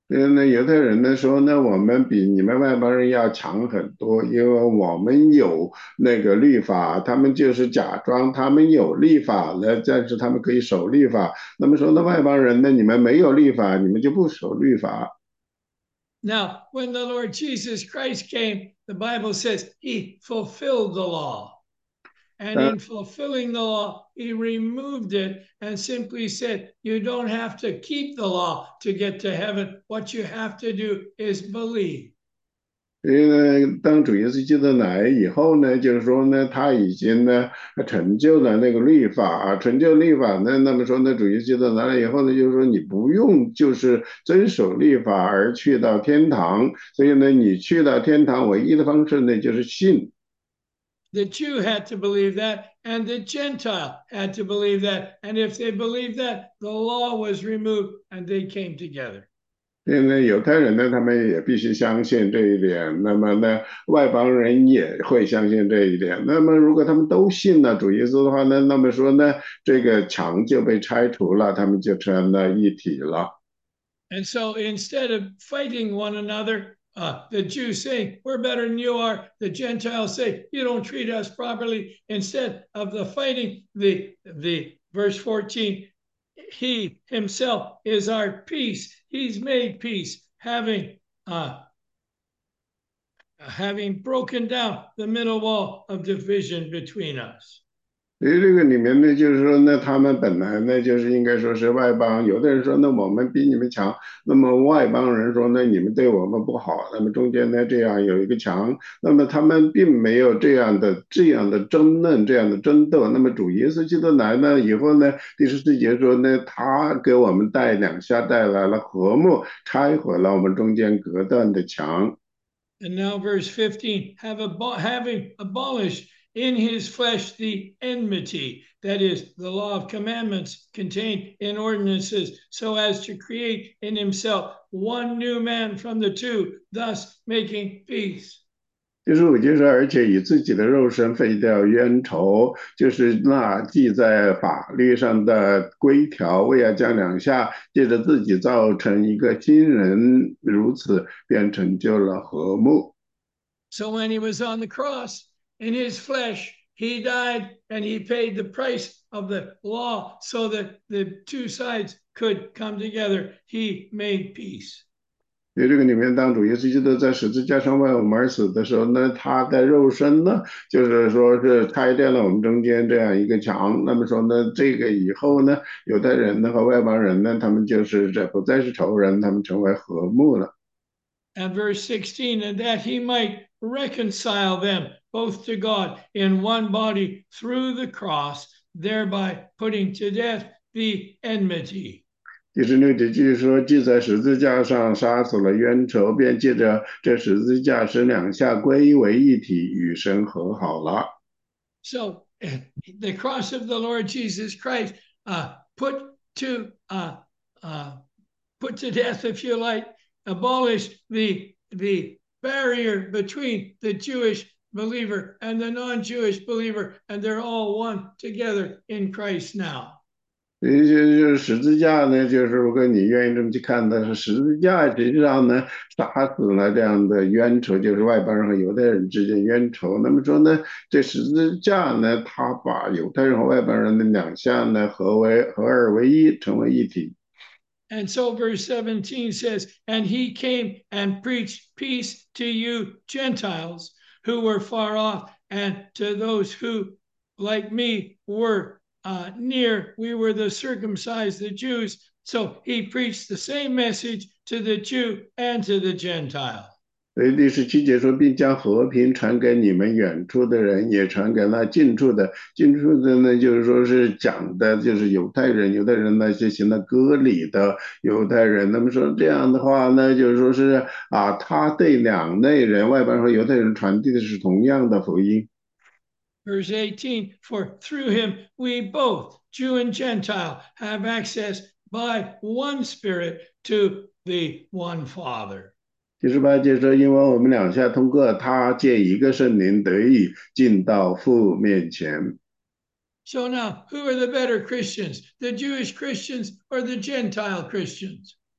嗯，那犹太人呢说呢，我们比你们外邦人要强很多，因为我们有那个律法，他们就是假装他们有律法了，但是他们可以守律法。那么说那外邦人呢，你们没有律法，你们就不守律法。 Now, when the Lord Jesus Christ came, the Bible says he fulfilled the law. And in fulfilling the law, he removed it and simply said, you don't have to keep the law to get to heaven. What you have to do is believe. 因为呢，当主耶稣基督来以后呢，就是说呢，他已经呢成就了那个律法啊，成就律法呢，那么说呢，主耶稣基督来了以后呢，就是说你不用就是遵守律法而去到天堂，所以呢，你去到天堂唯一的方式呢，就是信。 The Jew had to believe that, and the Gentile had to believe that. And if they believed that, the law was removed and they came together. 因为犹太人呢，他们也必须相信这一点。那么呢，外邦人也会相信这一点。那么，如果他们都信了主耶稣的话呢，那么说呢，这个墙就被拆除了，他们就成了一体了。 And so instead of fighting one another, uh, the Jews say, we're better than you are. The Gentiles say, you don't treat us properly. Instead of the fighting, the, the verse fourteen, he himself is our peace. He's made peace, having uh, having broken down the middle wall of division between us. 所以这个里面呢，就是说呢，他们本来呢，就是应该说是外邦。有的人说，那我们比你们强。那么外邦人说，那你们对我们不好。那么中间呢，这样有一个墙。那么他们并没有这样的这样的争论，这样的争斗。那么主耶稣基督来呢以后呢，第十四节说呢，他给我们带两下带来了和睦，拆毁了我们中间隔断的墙。 And now, verse fifteen, have abo- having abolished in his flesh the enmity, that is, the law of commandments contained in ordinances, so as to create in himself one new man from the two, thus making peace. 就是我就说，而且以自己的肉身废掉冤仇，就是那记在法律上的规条，为要将两下借着自己造成一个新人，如此便成就了和睦。 So when he was on the cross, in his flesh, he died and he paid the price of the law so that the two sides could come together. He made peace. 在这个里面，当主耶稣基督在十字架上为我们而死的时候呢，他的肉身呢，就是说是拆掉了我们中间这样一个墙。那么说呢，这个以后呢，犹太人呢和外邦人呢，他们就是这不再是仇人，他们成为和睦了。 And verse sixteen, and that he might reconcile them both to God in one body through the cross, thereby putting to death the enmity. 第十六节就是说，既在十字架上杀死了冤仇，便借着这十字架使两下归为一体，与神和好了。 So the cross of the Lord Jesus Christ uh, put to uh, uh, put to death, if you like, abolish the the barrier between the Jewish believer and the non-Jewish believer, and they're all one together in Christ now. 也就就是十字架呢，就是如果你愿意这么去看的是十字架，实际上呢，杀死了这样的冤仇，就是外邦人和犹太人之间冤仇。那么说呢，这十字架呢，它把犹太人和外邦人的两项呢合为合二为一，成为一体。 And so verse seventeen says, and he came and preached peace to you Gentiles who were far off, and to those who, like me, were uh, near. We were the circumcised, the Jews. So he preached the same message to the Jew and to the Gentile. 所以第十七节说，并将和平传给你们远处的人，也传给那近处的。近处的呢，就是说是讲的，就是犹太人，犹太人那些行了割礼的犹太人。那么说这样的话呢，就是说是啊，他对两类人，外邦人和犹太人传递的是同样的福音。 Verse eighteen, for through him we both, Jew and Gentile, have access by one Spirit to the one Father. 第十八节说，因为我们两下通过他借一个圣灵得以进到父面前。 So now, who are the better Christians, the Jewish Christians or the Gentile Christians?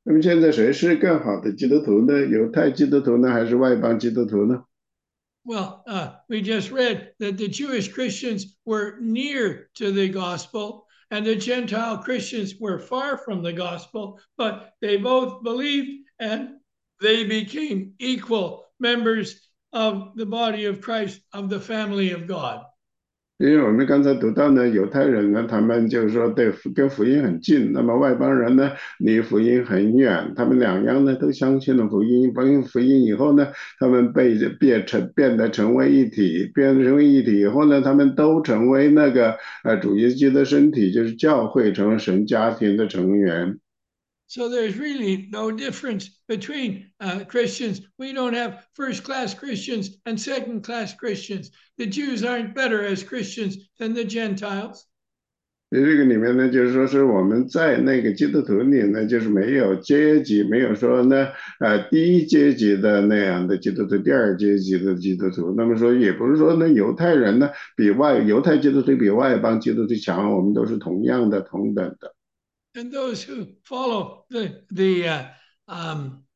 那么现在谁是更好的基督徒呢？犹太基督徒呢，还是外邦基督徒呢？ Well, uh, we just read that the Jewish Christians were near to the gospel and the Gentile Christians were far from the gospel, but they both believed and they became equal members of the body of Christ, of the family of God. 因为我们刚才读到呢，犹太人呢，他们就是说对跟福音很近，那么外邦人呢离福音很远，他们两样呢都相信了福音，福音福音以后呢，他们被变成变得成为一体，变成为一体以后呢，他们都成为那个呃主耶稣的身体，就是教会，成为神家庭的成员。 So there's really no difference between uh, Christians. We don't have first class Christians and second class Christians. The Jews aren't better as Christians than the Gentiles. 在这个里面呢，就是说是我们在那个基督徒里呢，就是没有阶级，没有说呢，呃，第一阶级的那样的基督徒，第二阶级的基督徒。那么说，也不是说呢，犹太人呢比外犹太基督徒比外邦基督徒强，我们都是同样的、同等的。 And those who follow the the uh, um,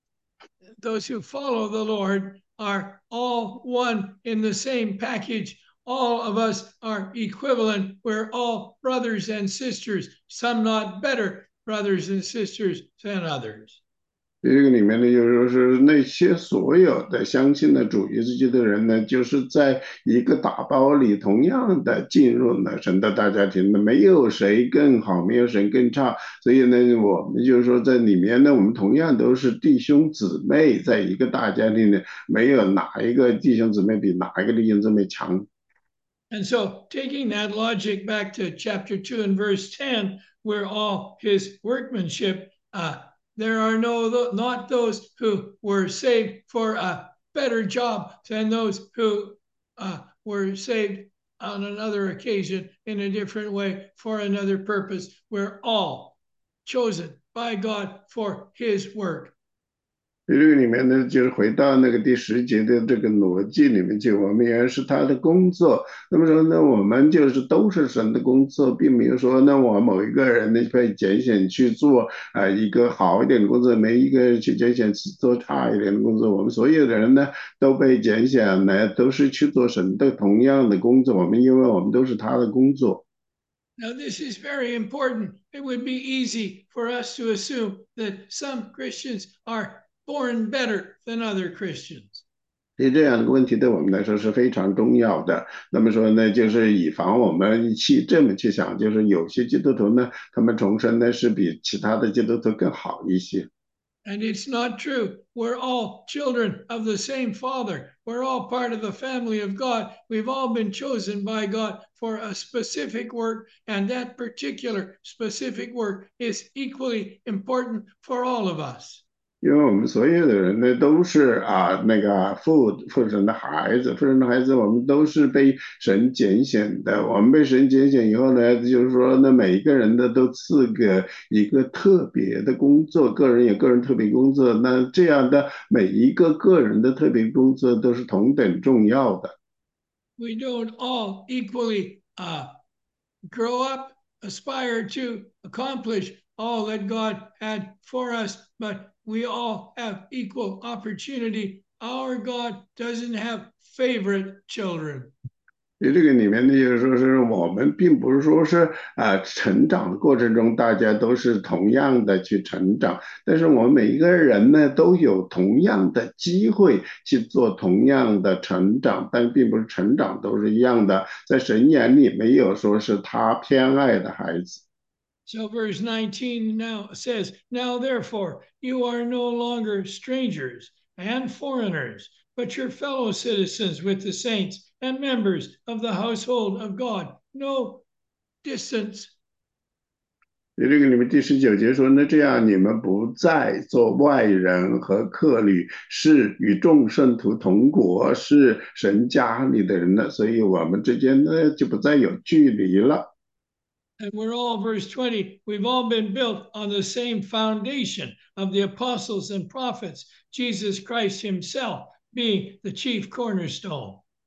those who follow the Lord are all one in the same package. All of us are equivalent. We're all brothers and sisters, some not better brothers and sisters than others. 这个里面呢，就是说是那些所有的相信的主耶稣基督的人呢，就是在一个打包里同样的进入了神的大家庭的，没有谁更好，没有谁更差。所以呢，我们就是说在里面呢，我们同样都是弟兄姊妹，在一个大家庭里，没有哪一个弟兄姊妹比哪一个弟兄姊妹强。 And so, taking that logic back to chapter two and verse ten, we're all his workmanship. Uh, there are no not those who were saved for a better job than those who uh, were saved on another occasion in a different way for another purpose. We're all chosen by God for his work. 这个里面呢，就是回到那个第十节的这个逻辑里面去，我们原来是他的工作。那么说呢，我们就是都是神的工作，并没有说那我某一个人呢被拣选去做啊、呃、一个好一点的工作，没一个人去拣选做差一点的工作。我们所有的人呢都被拣选呢，都是去做神的同样的工作。我们因为我们都是他的工作。 Now, this is very important. It would be easy for us to assume that some Christians are born better than other Christians. 所以这样的问题对我们来说是非常重要的。那么说呢，就是以防我们去这么去想，就是有些基督徒呢，他们重生呢是比其他的基督徒更好一些。 And it's not true. We're all children of the same Father. We're all part of the family of God. We've all been chosen by God for a specific work, and that particular specific work is equally important for all of us. 因为我们所有的人呢，都是啊那个父父神的孩子，父神的孩子，我们都是被神拣选的。我们被神拣选以后呢，就是说，那每一个人呢，都赐给一个特别的工作，个人有个人特别工作。那这样的每一个个人的特别工作都是同等重要的。 We don't all equally uh, grow up, aspire to accomplish all that God had for us, but we all have equal opportunity. Our God doesn't have favorite children. 在这个里面呢，就是说是我们并不是说是啊、呃、成长的过程中大家都是同样的去成长，但是我们每一个人呢都有同样的机会去做同样的成长，但并不是成长都是一样的，在神眼里没有说是他偏爱的孩子。 So verse nineteen now says, Now therefore you are no longer strangers and foreigners, but your fellow citizens with the saints and members of the household of God. No distance. 在这个里面第十九节说，那这样你们不再做外人和客旅，是与众圣徒同国，是神家里的人了，所以我们之间呢就不再有距离了。 And we're all, verse twenty, we've all been built on the same foundation of the apostles and prophets, Jesus Christ himself being the chief cornerstone.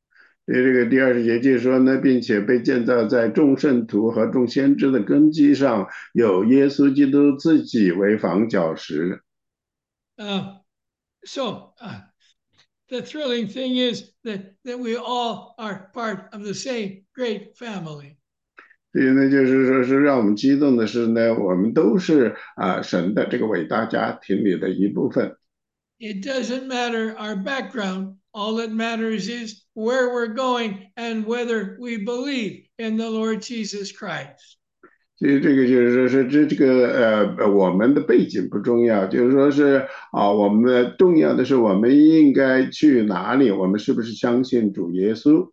所以这个第二十节就说呢，并且被建造在众圣徒和众先知的根基上，有耶稣基督自己为房角石。 Uh, so uh, the thrilling thing is that, that we all are part of the same great family. 所以呢，就是说是让我们激动的是呢，我们都是啊神的这个伟大家庭里的一部分。 It doesn't matter our background. All that matters is where we're going and whether we believe in the Lord Jesus Christ. 所以这个就是说是这这个呃呃我们的背景不重要，就是说是啊我们的重要的是我们应该去哪里，我们是不是相信主耶稣？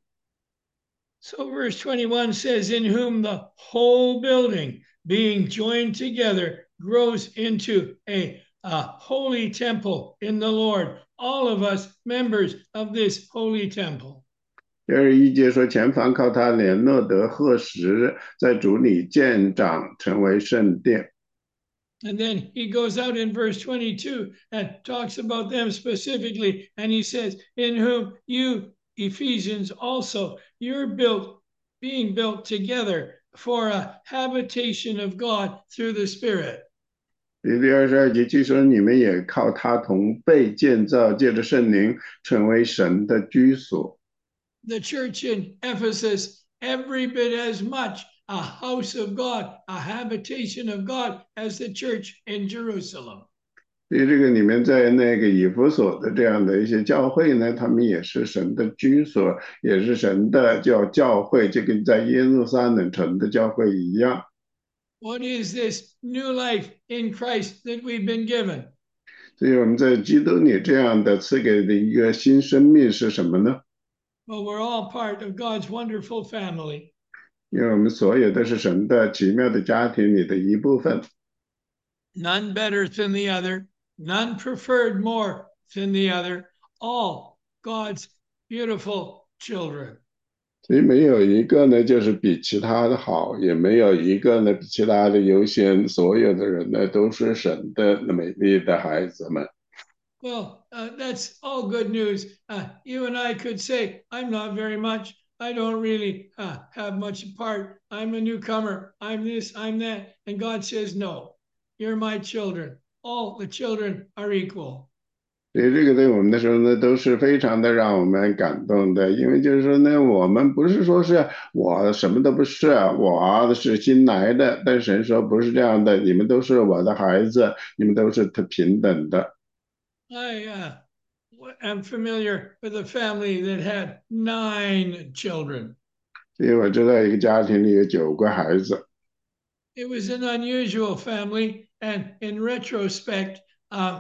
So verse twenty-one says, in whom the whole building being joined together grows into a, a holy temple in the Lord, all of us members of this holy temple. 第二十一节说，前房靠他联络得合实，在主里建长，成为圣殿。 And then he goes out in verse twenty-two and talks about them specifically. And he says, in whom you, Ephesians, also, you're built, being built together for a habitation of God through the Spirit. 第二十二节据说，你们也靠他同被建造，借着圣灵成为神的居所。 The church in Ephesus, every bit as much a house of God, a habitation of God, as the church in Jerusalem. 所以这个里面在那个以弗所的这样的一些教会呢，他们也是神的居所，也是神的叫教会，就跟在耶路撒冷城的教会一样。 What is this new life in Christ that we've been given? 所以我们在基督里这样的赐给的一个新生命是什么呢？ Well, we're all part of God's wonderful family. 因为我们所有都是神的奇妙的家庭里的一部分。 None better than the other, none preferred more than the other, all God's beautiful children. 所以没有一个呢，就是比其他的好，也没有一个呢比其他的优先。所有的人呢，都是神的美丽的孩子们。 Well, uh, that's all good news. Uh, you and I could say, I'm not very much. I don't really uh, have much part. I'm a newcomer. I'm this, I'm that. And God says, no, you're my children. All the children are equal. 所以这个对我们的时候呢，都是非常的让我们感动的，因为就是说呢，我们不是说是我什么都不是，我是新来的，但神说不是这样的，你们都是我的孩子，你们都是平等的。 I uh, am familiar with a family that had nine children. 所以我知道一个家庭里有九个孩子。 It was an unusual family, and in retrospect, uh,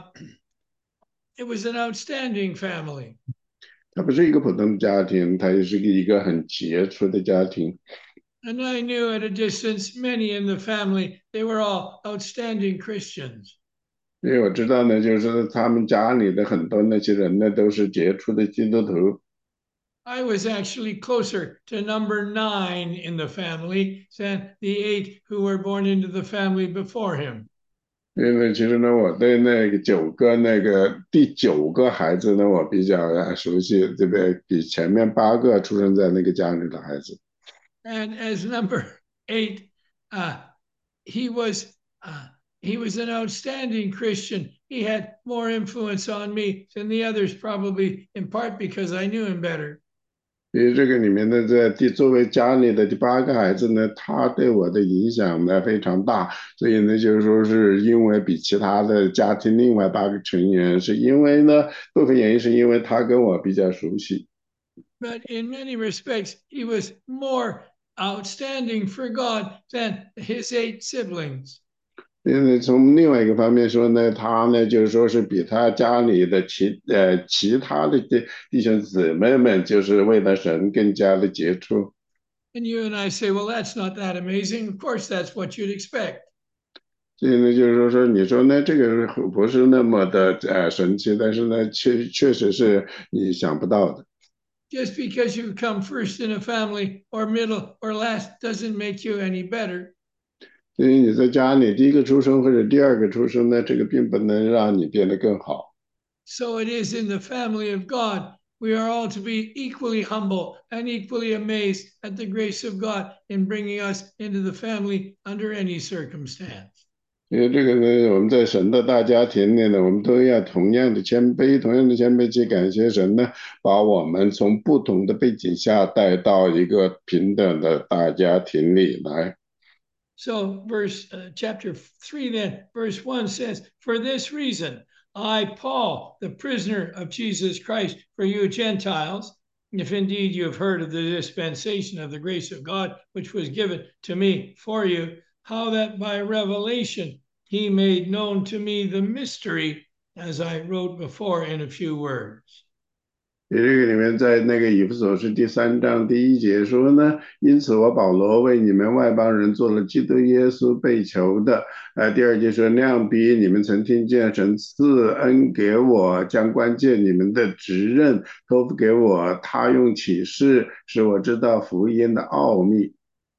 it was an outstanding family. 它不是一个普通的家庭，它也是一个很杰出的家庭。 And I knew at a distance many in the family, they were all outstanding Christians. 因为我知道呢，就是他们家里的很多那些人呢，都是杰出的基督徒。 I was actually closer to number nine in the family than the eight who were born into the family before him. 因为其实呢，我对那个九个那个第九个孩子呢，我比较熟悉，对不对？比前面八个出生在那个家里的孩子。 And as number eight, uh, he was uh, he was an outstanding Christian. He had more influence on me than the others, probably in part because I knew him better. 所以这个里面的这第作为家里的第八个孩子呢，他对我的影响呢非常大，所以呢就是说是因为比其他的家庭另外八个成员，是因为呢部分原因是因为他跟我比较熟悉。 But in many respects, he was more outstanding for God than his eight siblings. 因为从另外一个方面说呢，他呢就是说是比他家里的其呃其他的弟弟兄姊妹们，就是为了神更加的杰出。 And you and I say, well, that's not that amazing. Of course, that's what you'd expect. 所以呢，就是说说你说呢，这个不是那么的呃神奇，但是呢，确确实是你想不到的。 Just because you come first in a family or middle or last doesn't make you any better. 所以你在家里第一个出生或者第二个出生呢，这个并不能让你变得更好。 So it is in the family of God. we are all to be equally humble and equally amazed at the grace of God in bringing us into the family under any circumstance. 因为这个呢，我们在神的大家庭里呢，我们都要同样的谦卑，同样的谦卑去感谢神呢，把我们从不同的背景下带到一个平等的大家庭里来。 So, verse uh, chapter three, then, verse one says, "For this reason, I, Paul, the prisoner of Jesus Christ, for you Gentiles, if indeed you have heard of the dispensation of the grace of God, which was given to me for you, how that by revelation he made known to me the mystery, as I wrote before in a few words." 这个里面在那个以弗所书第三章第一节说呢，因此我保罗为你们外邦人做了基督耶稣被囚的。呃，第二节说那样比你们曾听见神赐恩给我，将关键你们的职任托付给我，他用启示使我知道福音的奥秘。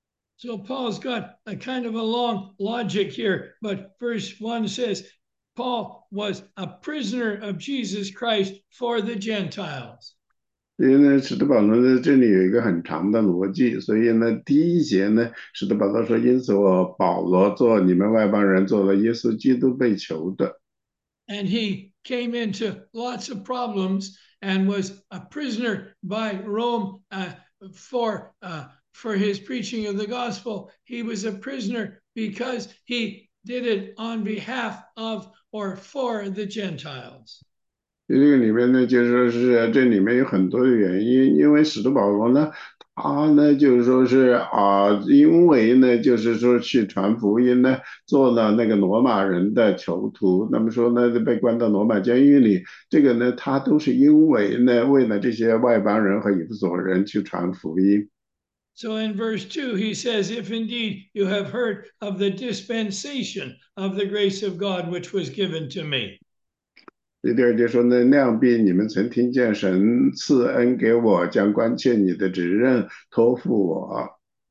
So Paul's got a kind of a long logic here, but verse one says, Paul was a prisoner of Jesus Christ for the Gentiles. 所以呢，使徒保罗呢这里有一个很长的逻辑，所以呢，第一节呢，使徒保罗说，因此我保罗做你们外邦人做了耶稣基督被囚的。 And he came into lots of problems and was a prisoner by Rome uh, for uh, for his preaching of the gospel. He was a prisoner because he did it on behalf of or for the Gentiles. 这个里面呢，就说是这里面有很多的原因，因为使徒保罗呢，他呢就是说是啊，因为呢就是说去传福音呢，做了那个罗马人的囚徒，那么说呢被关到罗马监狱里，这个呢他都是因为呢为了这些外邦人和以弗所人去传福音。 So in verse two, he says, "If indeed you have heard of the dispensation of the grace of God which was given to me." 第二节说呢，那样必你们曾听见神赐恩给我，将关切你的职任托付我。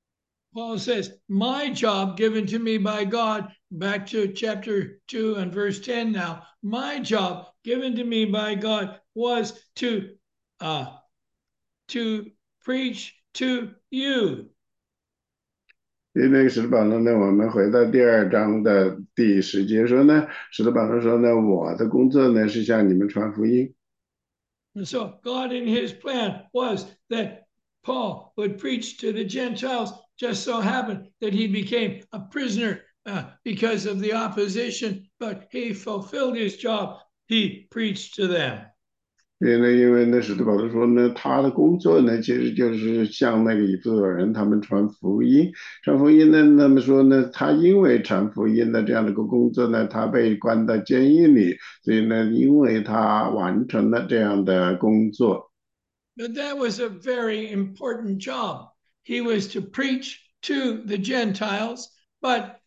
Paul says, "My job given to me by God," back to chapter two and verse ten now, "my job given to me by God was to uh, to preach to you." 因为那个使徒保罗呢，我们回到第二章的第十节说呢，使徒保罗说呢，我的工作呢是向你们传福音。 And so God in his plan was that Paul would preach to the Gentiles. Just so happened that he became a prisoner uh, because of the opposition, but he fulfilled his job. He preached to them. 所以呢，因为那使徒保罗说呢，他的工作呢，其实就是向那个以弗所人他们传福音，传福音呢，那么说呢，他因为传福音的这样的一个工作呢，他被关到监狱里，所以呢，因为他完成了这样的工作。 But that was a very important job. He was to preach to the Gentiles, but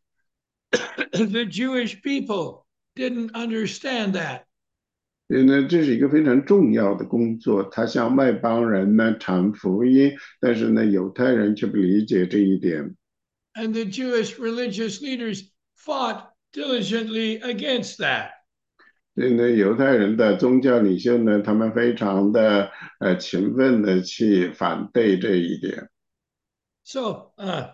the Jewish people didn't understand that. 所以呢，这是一个非常重要的工作，他向外邦人呢传福音，但是呢，犹太人却不理解这一点。 And the Jewish religious leaders fought diligently against that. 所以呢，犹太人的宗教领袖呢，他们非常的呃勤奋的去反对这一点。 So uh,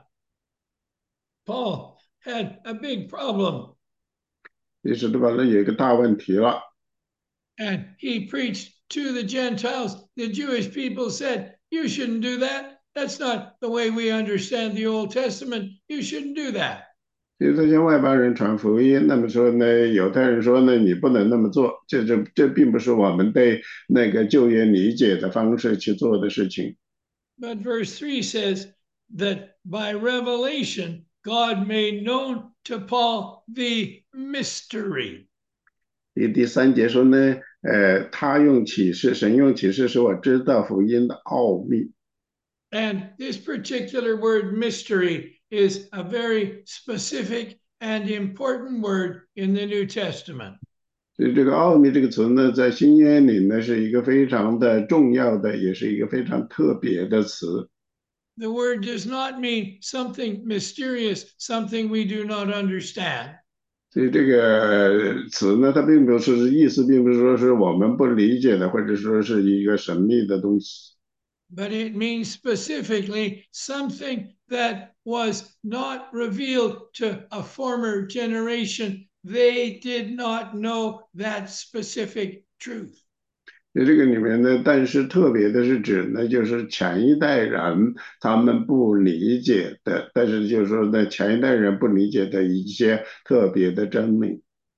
Paul had a big problem. 于是，对吧？那有一个大问题了。 And he preached to the Gentiles. The Jewish people said, "You shouldn't do that. That's not the way we understand the Old Testament. You shouldn't do that." 所以他向外邦人传福音，那么说呢，犹太人说呢，你不能那么做，这这这并不是我们对那个旧约理解的方式去做的事情。 But verse three says that by revelation, God made known to Paul the mystery. 第第三节说呢，呃，他用启示，神用启示使我知道福音的奥秘。 And this particular word mystery is a very specific and important word in the New Testament. 所以这个奥秘这个词呢，在新约里呢是一个非常的重要的，也是一个非常特别的词。 The word does not mean something mysterious, something we do not understand. 所以这个词呢，它并不是意思，并不是说是我们不理解的，或者说是一个神秘的东西。 but it means specifically something that was not revealed to a former generation. They did not know that specific truth. 在这个里面呢，但是特别的是指呢，就是前一代人他们不理解的，但是就是说呢，前一代人不理解的一些特别的真理。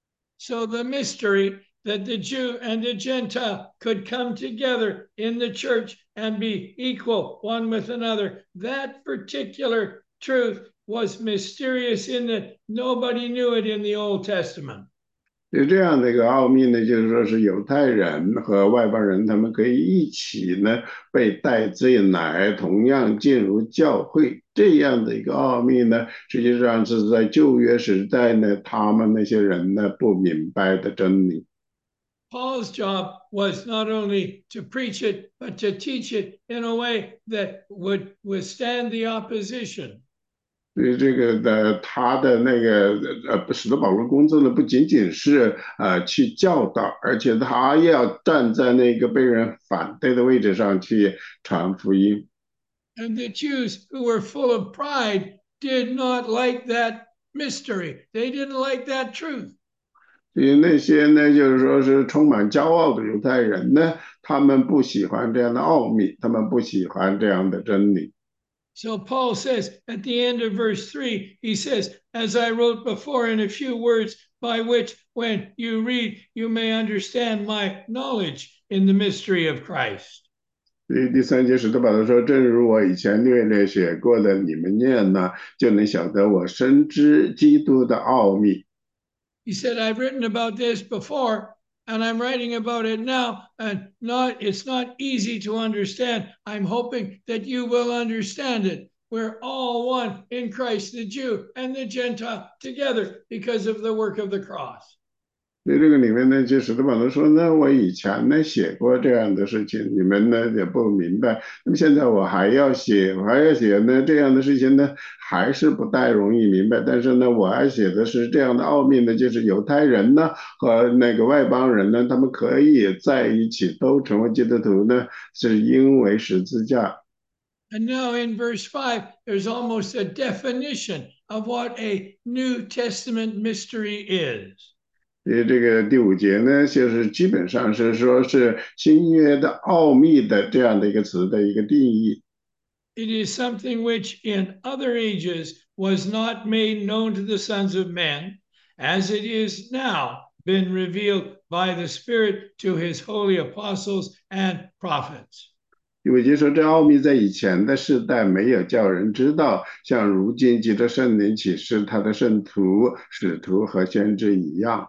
So the mystery that the Jew and the Gentile could come together in the church and be equal one with another, that particular truth was mysterious in that nobody knew it in the Old Testament. 就这样的一个奥秘呢，就是说是犹太人和外邦人他们可以一起呢被带进来，同样进入教会。这样的一个奥秘呢，实际上是在旧约时代呢，他们那些人呢不明白的真理。 Paul's job was not only to preach it, but to teach it in a way that would withstand the opposition. 所以这个的他的那个呃，使徒保罗工作呢，不仅仅是呃去教导，而且他要站在那个被人反对的位置上去传福音。 And the Jews who were full of pride did not like that mystery. They didn't like that truth. 所以那些呢，就是说是充满骄傲的犹太人呢，他们不喜欢这样的奥秘，他们不喜欢这样的真理。 So Paul says at the end of verse three, he says, as I wrote before in a few words, by which when you read, you may understand my knowledge in the mystery of Christ. 所以第三节使徒保罗说：“正如我以前略略写过的，你们念呢，就能晓得我深知基督的奥秘。” He said, I've written about this before, and I'm writing about it now, and not it's not easy to understand. I'm hoping that you will understand it. We're all one in Christ, the Jew and the Gentile together because of the work of the cross. 所以这个里面呢，就使徒保罗说呢，我以前呢写过这样的事情，你们呢也不明白。那么现在我还要写，我还要写呢这样的事情呢，还是不太容易明白。但是呢，我还写的是这样的奥秘呢，就是犹太人呢和那个外邦人呢，他们可以在一起都成为基督徒呢，是因为十字架。 And now in verse five, there's almost a definition of what a New Testament mystery is. 呃，这个第五节呢，就是基本上是说是新约的奥秘的这样的一个词的一个定义。 It is something which in other ages was not made known to the sons of men, as it is now been revealed by the Spirit to his holy apostles and prophets. 因为就说这奥秘在以前的世代没有叫人知道，像如今藉着圣灵启示他的圣徒、使徒和先知一样。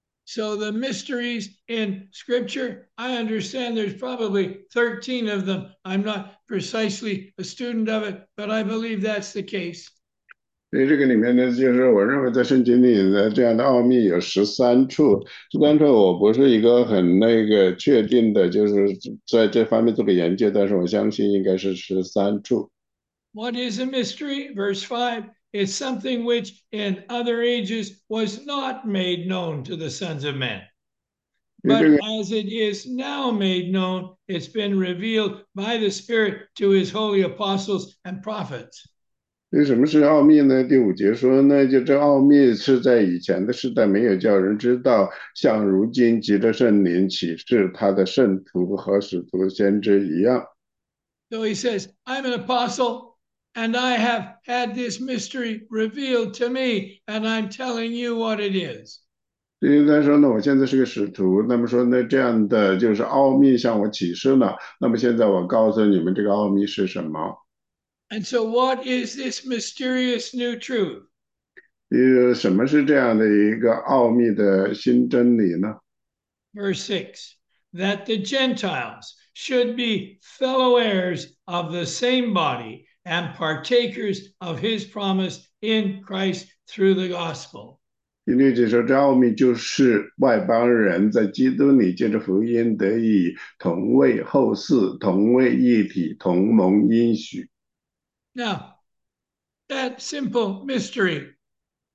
So the mysteries in Scripture, I understand there's probably thirteen of them. I'm not precisely a student of it, but I believe that's the case. 所以这个里面呢，就是我认为在圣经里的这样的奥秘有十三处，十三处我不是一个很那个确定的，就是在这方面做个研究，但是我相信应该是十三处。 What is a mystery? Verse five, it's something which in other ages was not made known to the sons of men. But as it is now made known, it's been revealed by the Spirit to his holy apostles and prophets. 为什么是奥秘呢？第五节说呢，就这奥秘是在以前的时代没有叫人知道，像如今藉着圣灵启示他的圣徒和使徒先知一样。 So he says, I'm an apostle, and I have had this mystery revealed to me, and I'm telling you what it is. 所以他说呢，我现在是个使徒，那么说呢，这样的就是奥秘向我启示了。那么现在我告诉你们，这个奥秘是什么？ And so, what is this mysterious new truth? 呃，什么是这样的一个奥秘的新真理呢？ Verse six, that the Gentiles should be fellow heirs of the same body and partakers of his promise in Christ through the gospel. 第六节说，这奥秘就是外邦人在基督里借着福音得以同为后嗣，同为一体，同蒙应许。 Now, that simple mystery,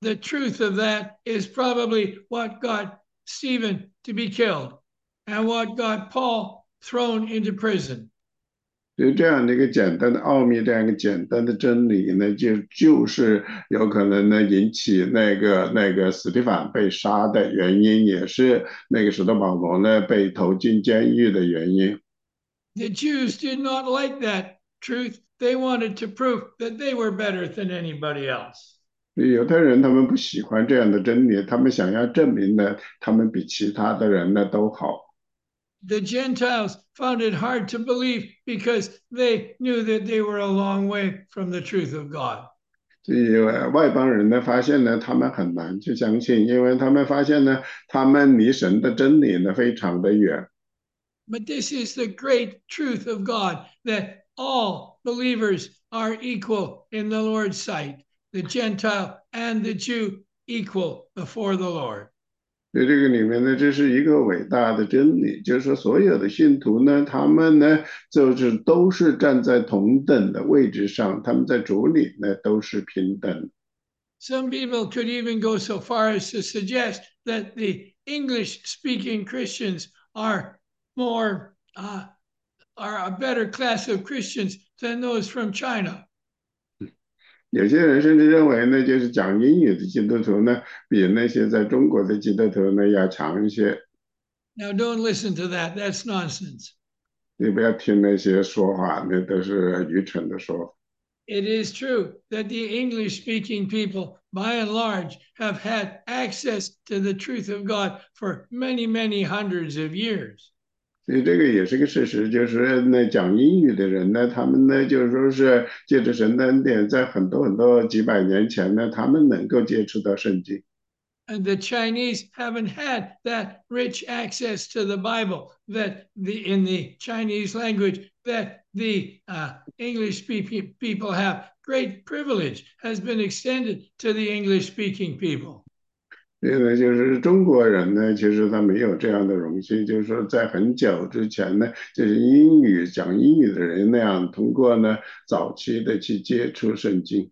the truth of that is probably what got Stephen to be killed and what got Paul thrown into prison. 所以这样的一个简单的奥秘，这样一个简单的真理呢，就就是有可能呢引起那个那个史蒂反被杀的原因，也是那个使徒保罗呢被投进监狱的原因。 The Jews did not like that truth. They wanted to prove that they were better than anybody else. 犹太人他们不喜欢这样的真理，他们想要证明呢，他们比其他的人呢都好。 The Gentiles found it hard to believe because they knew that they were a long way from the truth of God. 所以外邦人呢发现呢，他们很难去相信，因为他们发现呢，他们离神的真理呢非常的远。 But this is the great truth of God, that all believers are equal in the Lord's sight, the Gentile and the Jew equal before the Lord. 所以这个里面呢，这是一个伟大的真理，就是说所有的信徒呢，他们呢就是都是站在同等的位置上，他们在主里呢都是平等。 Some people could even go so far as to suggest that the English-speaking Christians are more uh, are a better class of Christians than those from China. 有些人甚至认为呢，就是讲英语的基督徒呢，比那些在中国的基督徒呢要强一些。 Now, don't listen to that. That's nonsense. 你不要听那些说法，那都是愚蠢的说法。 It is true that the English-speaking people, by and large, have had access to the truth of God for many, many hundreds of years. 所以这个也是个事实，就是那讲英语的人呢，他们呢就是说是借着神的恩典，在很多很多几百年前呢，他们能够接触到圣经。 And the Chinese haven't had that rich access to the Bible that the in the Chinese language that the uh, English-speaking people have. Great privilege has been extended to the English-speaking people. 所以呢，就是中国人呢，其实他没有这样的荣幸，就是说在很久之前呢，就是英语讲英语的人那样，通过呢早期的去接触圣经。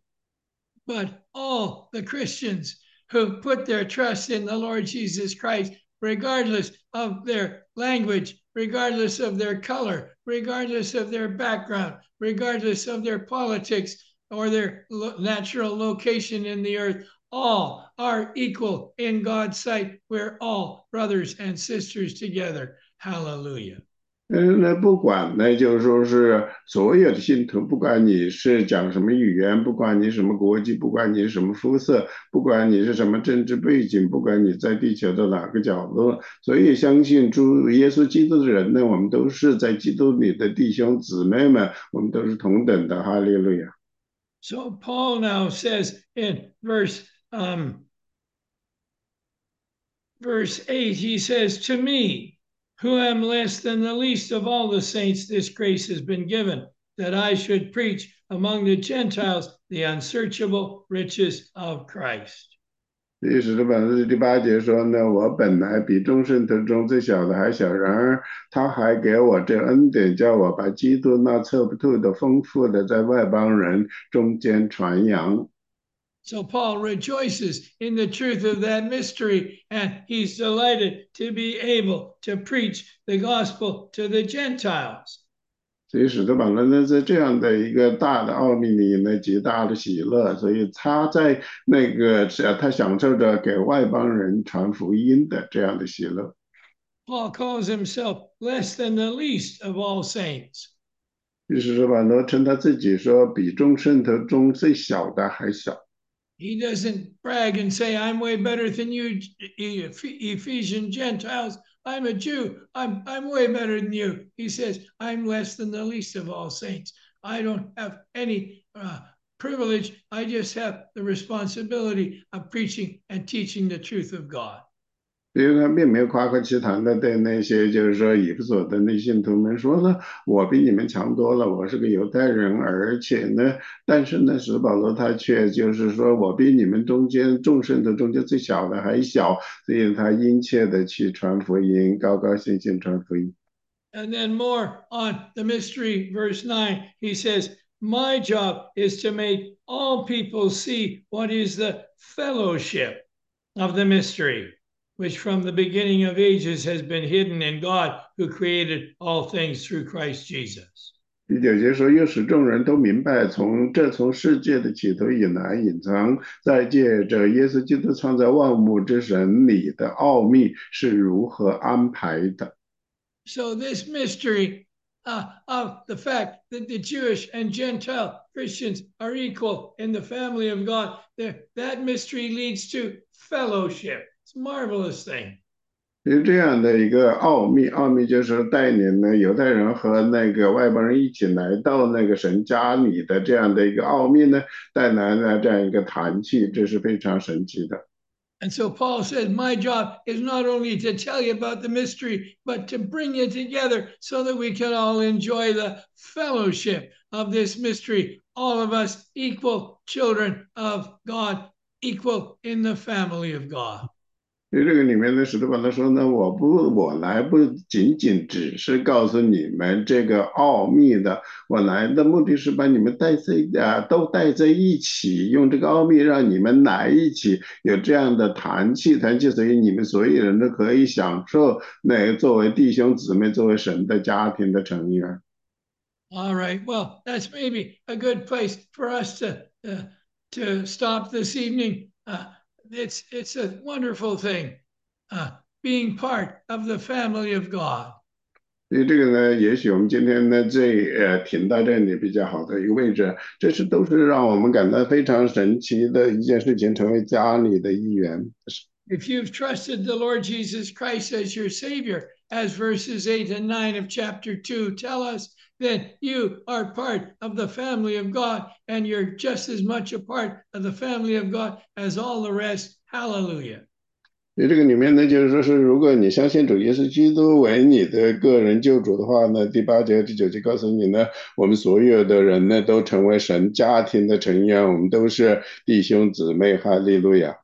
But all the Christians who put their trust in the Lord Jesus Christ, regardless of their language, regardless of their color, regardless of their background, regardless of their politics or their lo- natural location in the earth, all are equal in God's sight. We're all brothers and sisters together. Hallelujah. 嗯，那不管呢，就是说是所有的信徒，不管你是讲什么语言，不管你什么国籍，不管你是什么肤色，不管你是什么政治背景，不管你在地球的哪个角落，所以相信主耶稣基督的人呢，我们都是在基督里的弟兄姊妹们，我们都是同等的。哈利路亚。 So Paul now says in verse um, verse eight, he says, "To me, who am less than the least of all the saints, this grace has been given, that I should preach among the Gentiles the unsearchable riches of Christ." 第十的本子第八节说呢，我本来比众圣徒中最小的还小，然而他还给我这恩典，叫我把基督那测不透的丰富的在外邦人中间传扬。 So Paul rejoices in the truth of that mystery, and he's delighted to be able to preach the gospel to the Gentiles. 所以使徒保罗呢，在这样的一个大的奥秘里呢，极大的喜乐，所以他在那个他享受着给外邦人传福音的这样的喜乐。 Paul calls himself less than the least of all saints. 于是使徒保罗称他自己说，比众圣徒中最小的还小。 He doesn't brag and say, "I'm way better than you, Ephesian Gentiles. I'm a Jew. I'm, I'm way better than you." He says, "I'm less than the least of all saints. I don't have any uh, privilege. I just have the responsibility of preaching and teaching the truth of God." 所以他并没有夸夸其谈的对那些就是说以弗所的那信徒们说呢，我比你们强多了，我是个犹太人，而且呢，但是呢，使保罗他却就是说我比你们中间众圣徒中间最小的还小，所以他殷切的去传福音，高高兴兴传福音。 And then more on the mystery, verse nine, he says, my job is to make all people see what is the fellowship of the mystery, which from the beginning of ages has been hidden in God who created all things through Christ Jesus. 第九节说，又使众人都明白，从这从世界的起头以来隐藏在借着耶稣基督创造万物之神里的奥秘是如何安排的。 So this mystery uh, of the fact that the Jewish and Gentile Christians are equal in the family of God, that mystery leads to fellowship. It's a marvelous thing. 其实这样的一个奥秘，奥秘就是带领呢犹太人和那个外邦人一起来到那个神家里的这样的一个奥秘呢，带来了这样一个团契，这是非常神奇的。 And so Paul says, my job is not only to tell you about the mystery, but to bring you together so that we can all enjoy the fellowship of this mystery. All of us equal children of God, equal in the family of God. 所以这个里面呢，使徒保罗说呢，我不，我来不仅仅只是告诉你们这个奥秘的，我来的目的是把你们带在啊，都带在一起，用这个奥秘让你们来一起有这样的团契，团契，所以你们所有人都可以享受那个作为弟兄姊妹，作为神的家庭的成员。 All right, well, that's maybe a good place for us to uh, to stop this evening. Uh, It's it's a wonderful thing, uh, being part of the family of God. 所以这个呢，也许我们今天呢，这呃停到这里比较好的一个位置，这是都是让我们感到非常神奇的一件事情，成为家里的一员。 If you've trusted the Lord Jesus Christ as your Savior, as verses eight and nine of chapter two tell us, then you are part of the family of God, and you're just as much a part of the family of God as all the rest. Hallelujah. 所以这个里面呢，就是说是如果你相信主耶稣基督为你的个人救主的话呢，第八节、第九节告诉你呢，我们所有的人呢都成为神家庭的成员，我们都是弟兄姊妹。哈利路亚。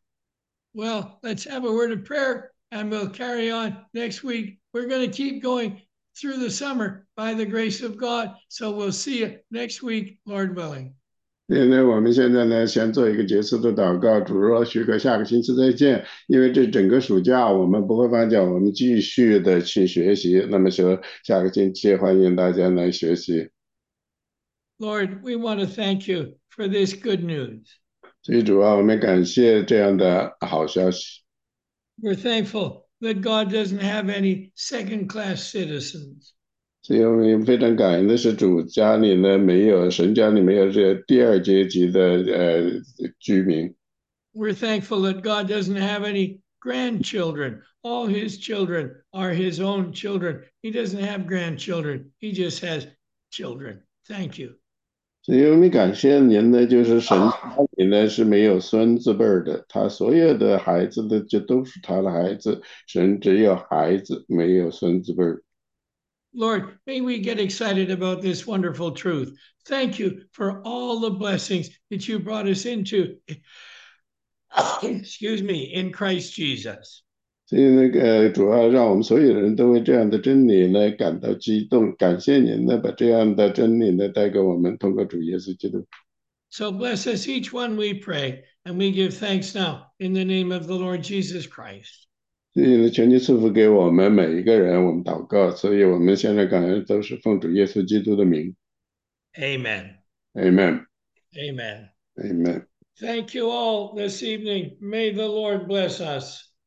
Well, let's have a word of prayer, and we'll carry on next week. We're going to keep going through the summer by the grace of God. So we'll see you next week, Lord willing. 现在我们现在呢，先做一个结束的祷告，主若许可，下个星期再见。因为这整个暑假我们不会放假，我们继续的去学习。那么说，下个星期欢迎大家来学习。 Lord, we want to thank you for this good news. 所以主啊，我们感谢这样的好消息。 We're thankful that God doesn't have any second-class citizens. 所以我们非常感恩的是，主家里呢没有神家里没有这第二阶级的呃居民。 We're thankful that God doesn't have any grandchildren. All his children are his own children. He doesn't have grandchildren. He just has children. Thank you. 所以我们感谢您呢，就是神家里呢是没有孙子辈儿的，他所有的孩子的就都是他的孩子，神只有孩子，没有孙子辈儿。 Lord, may we get excited about this wonderful truth. Thank you for all the blessings that you brought us into, excuse me, in Christ Jesus. 所以那个主要让我们所有人都为这样的真理呢感到激动，感谢您呢把这样的真理呢带给我们，通过主耶稣基督。 So bless us each one, we pray, and we give thanks now in the name of the Lord Jesus Christ. 所以呢，全体赐福给我们每一个人，我们祷告，所以我们现在感恩都是奉主耶稣基督的名。 Amen. Amen. Amen. Amen. Thank you all this evening. May the Lord bless us.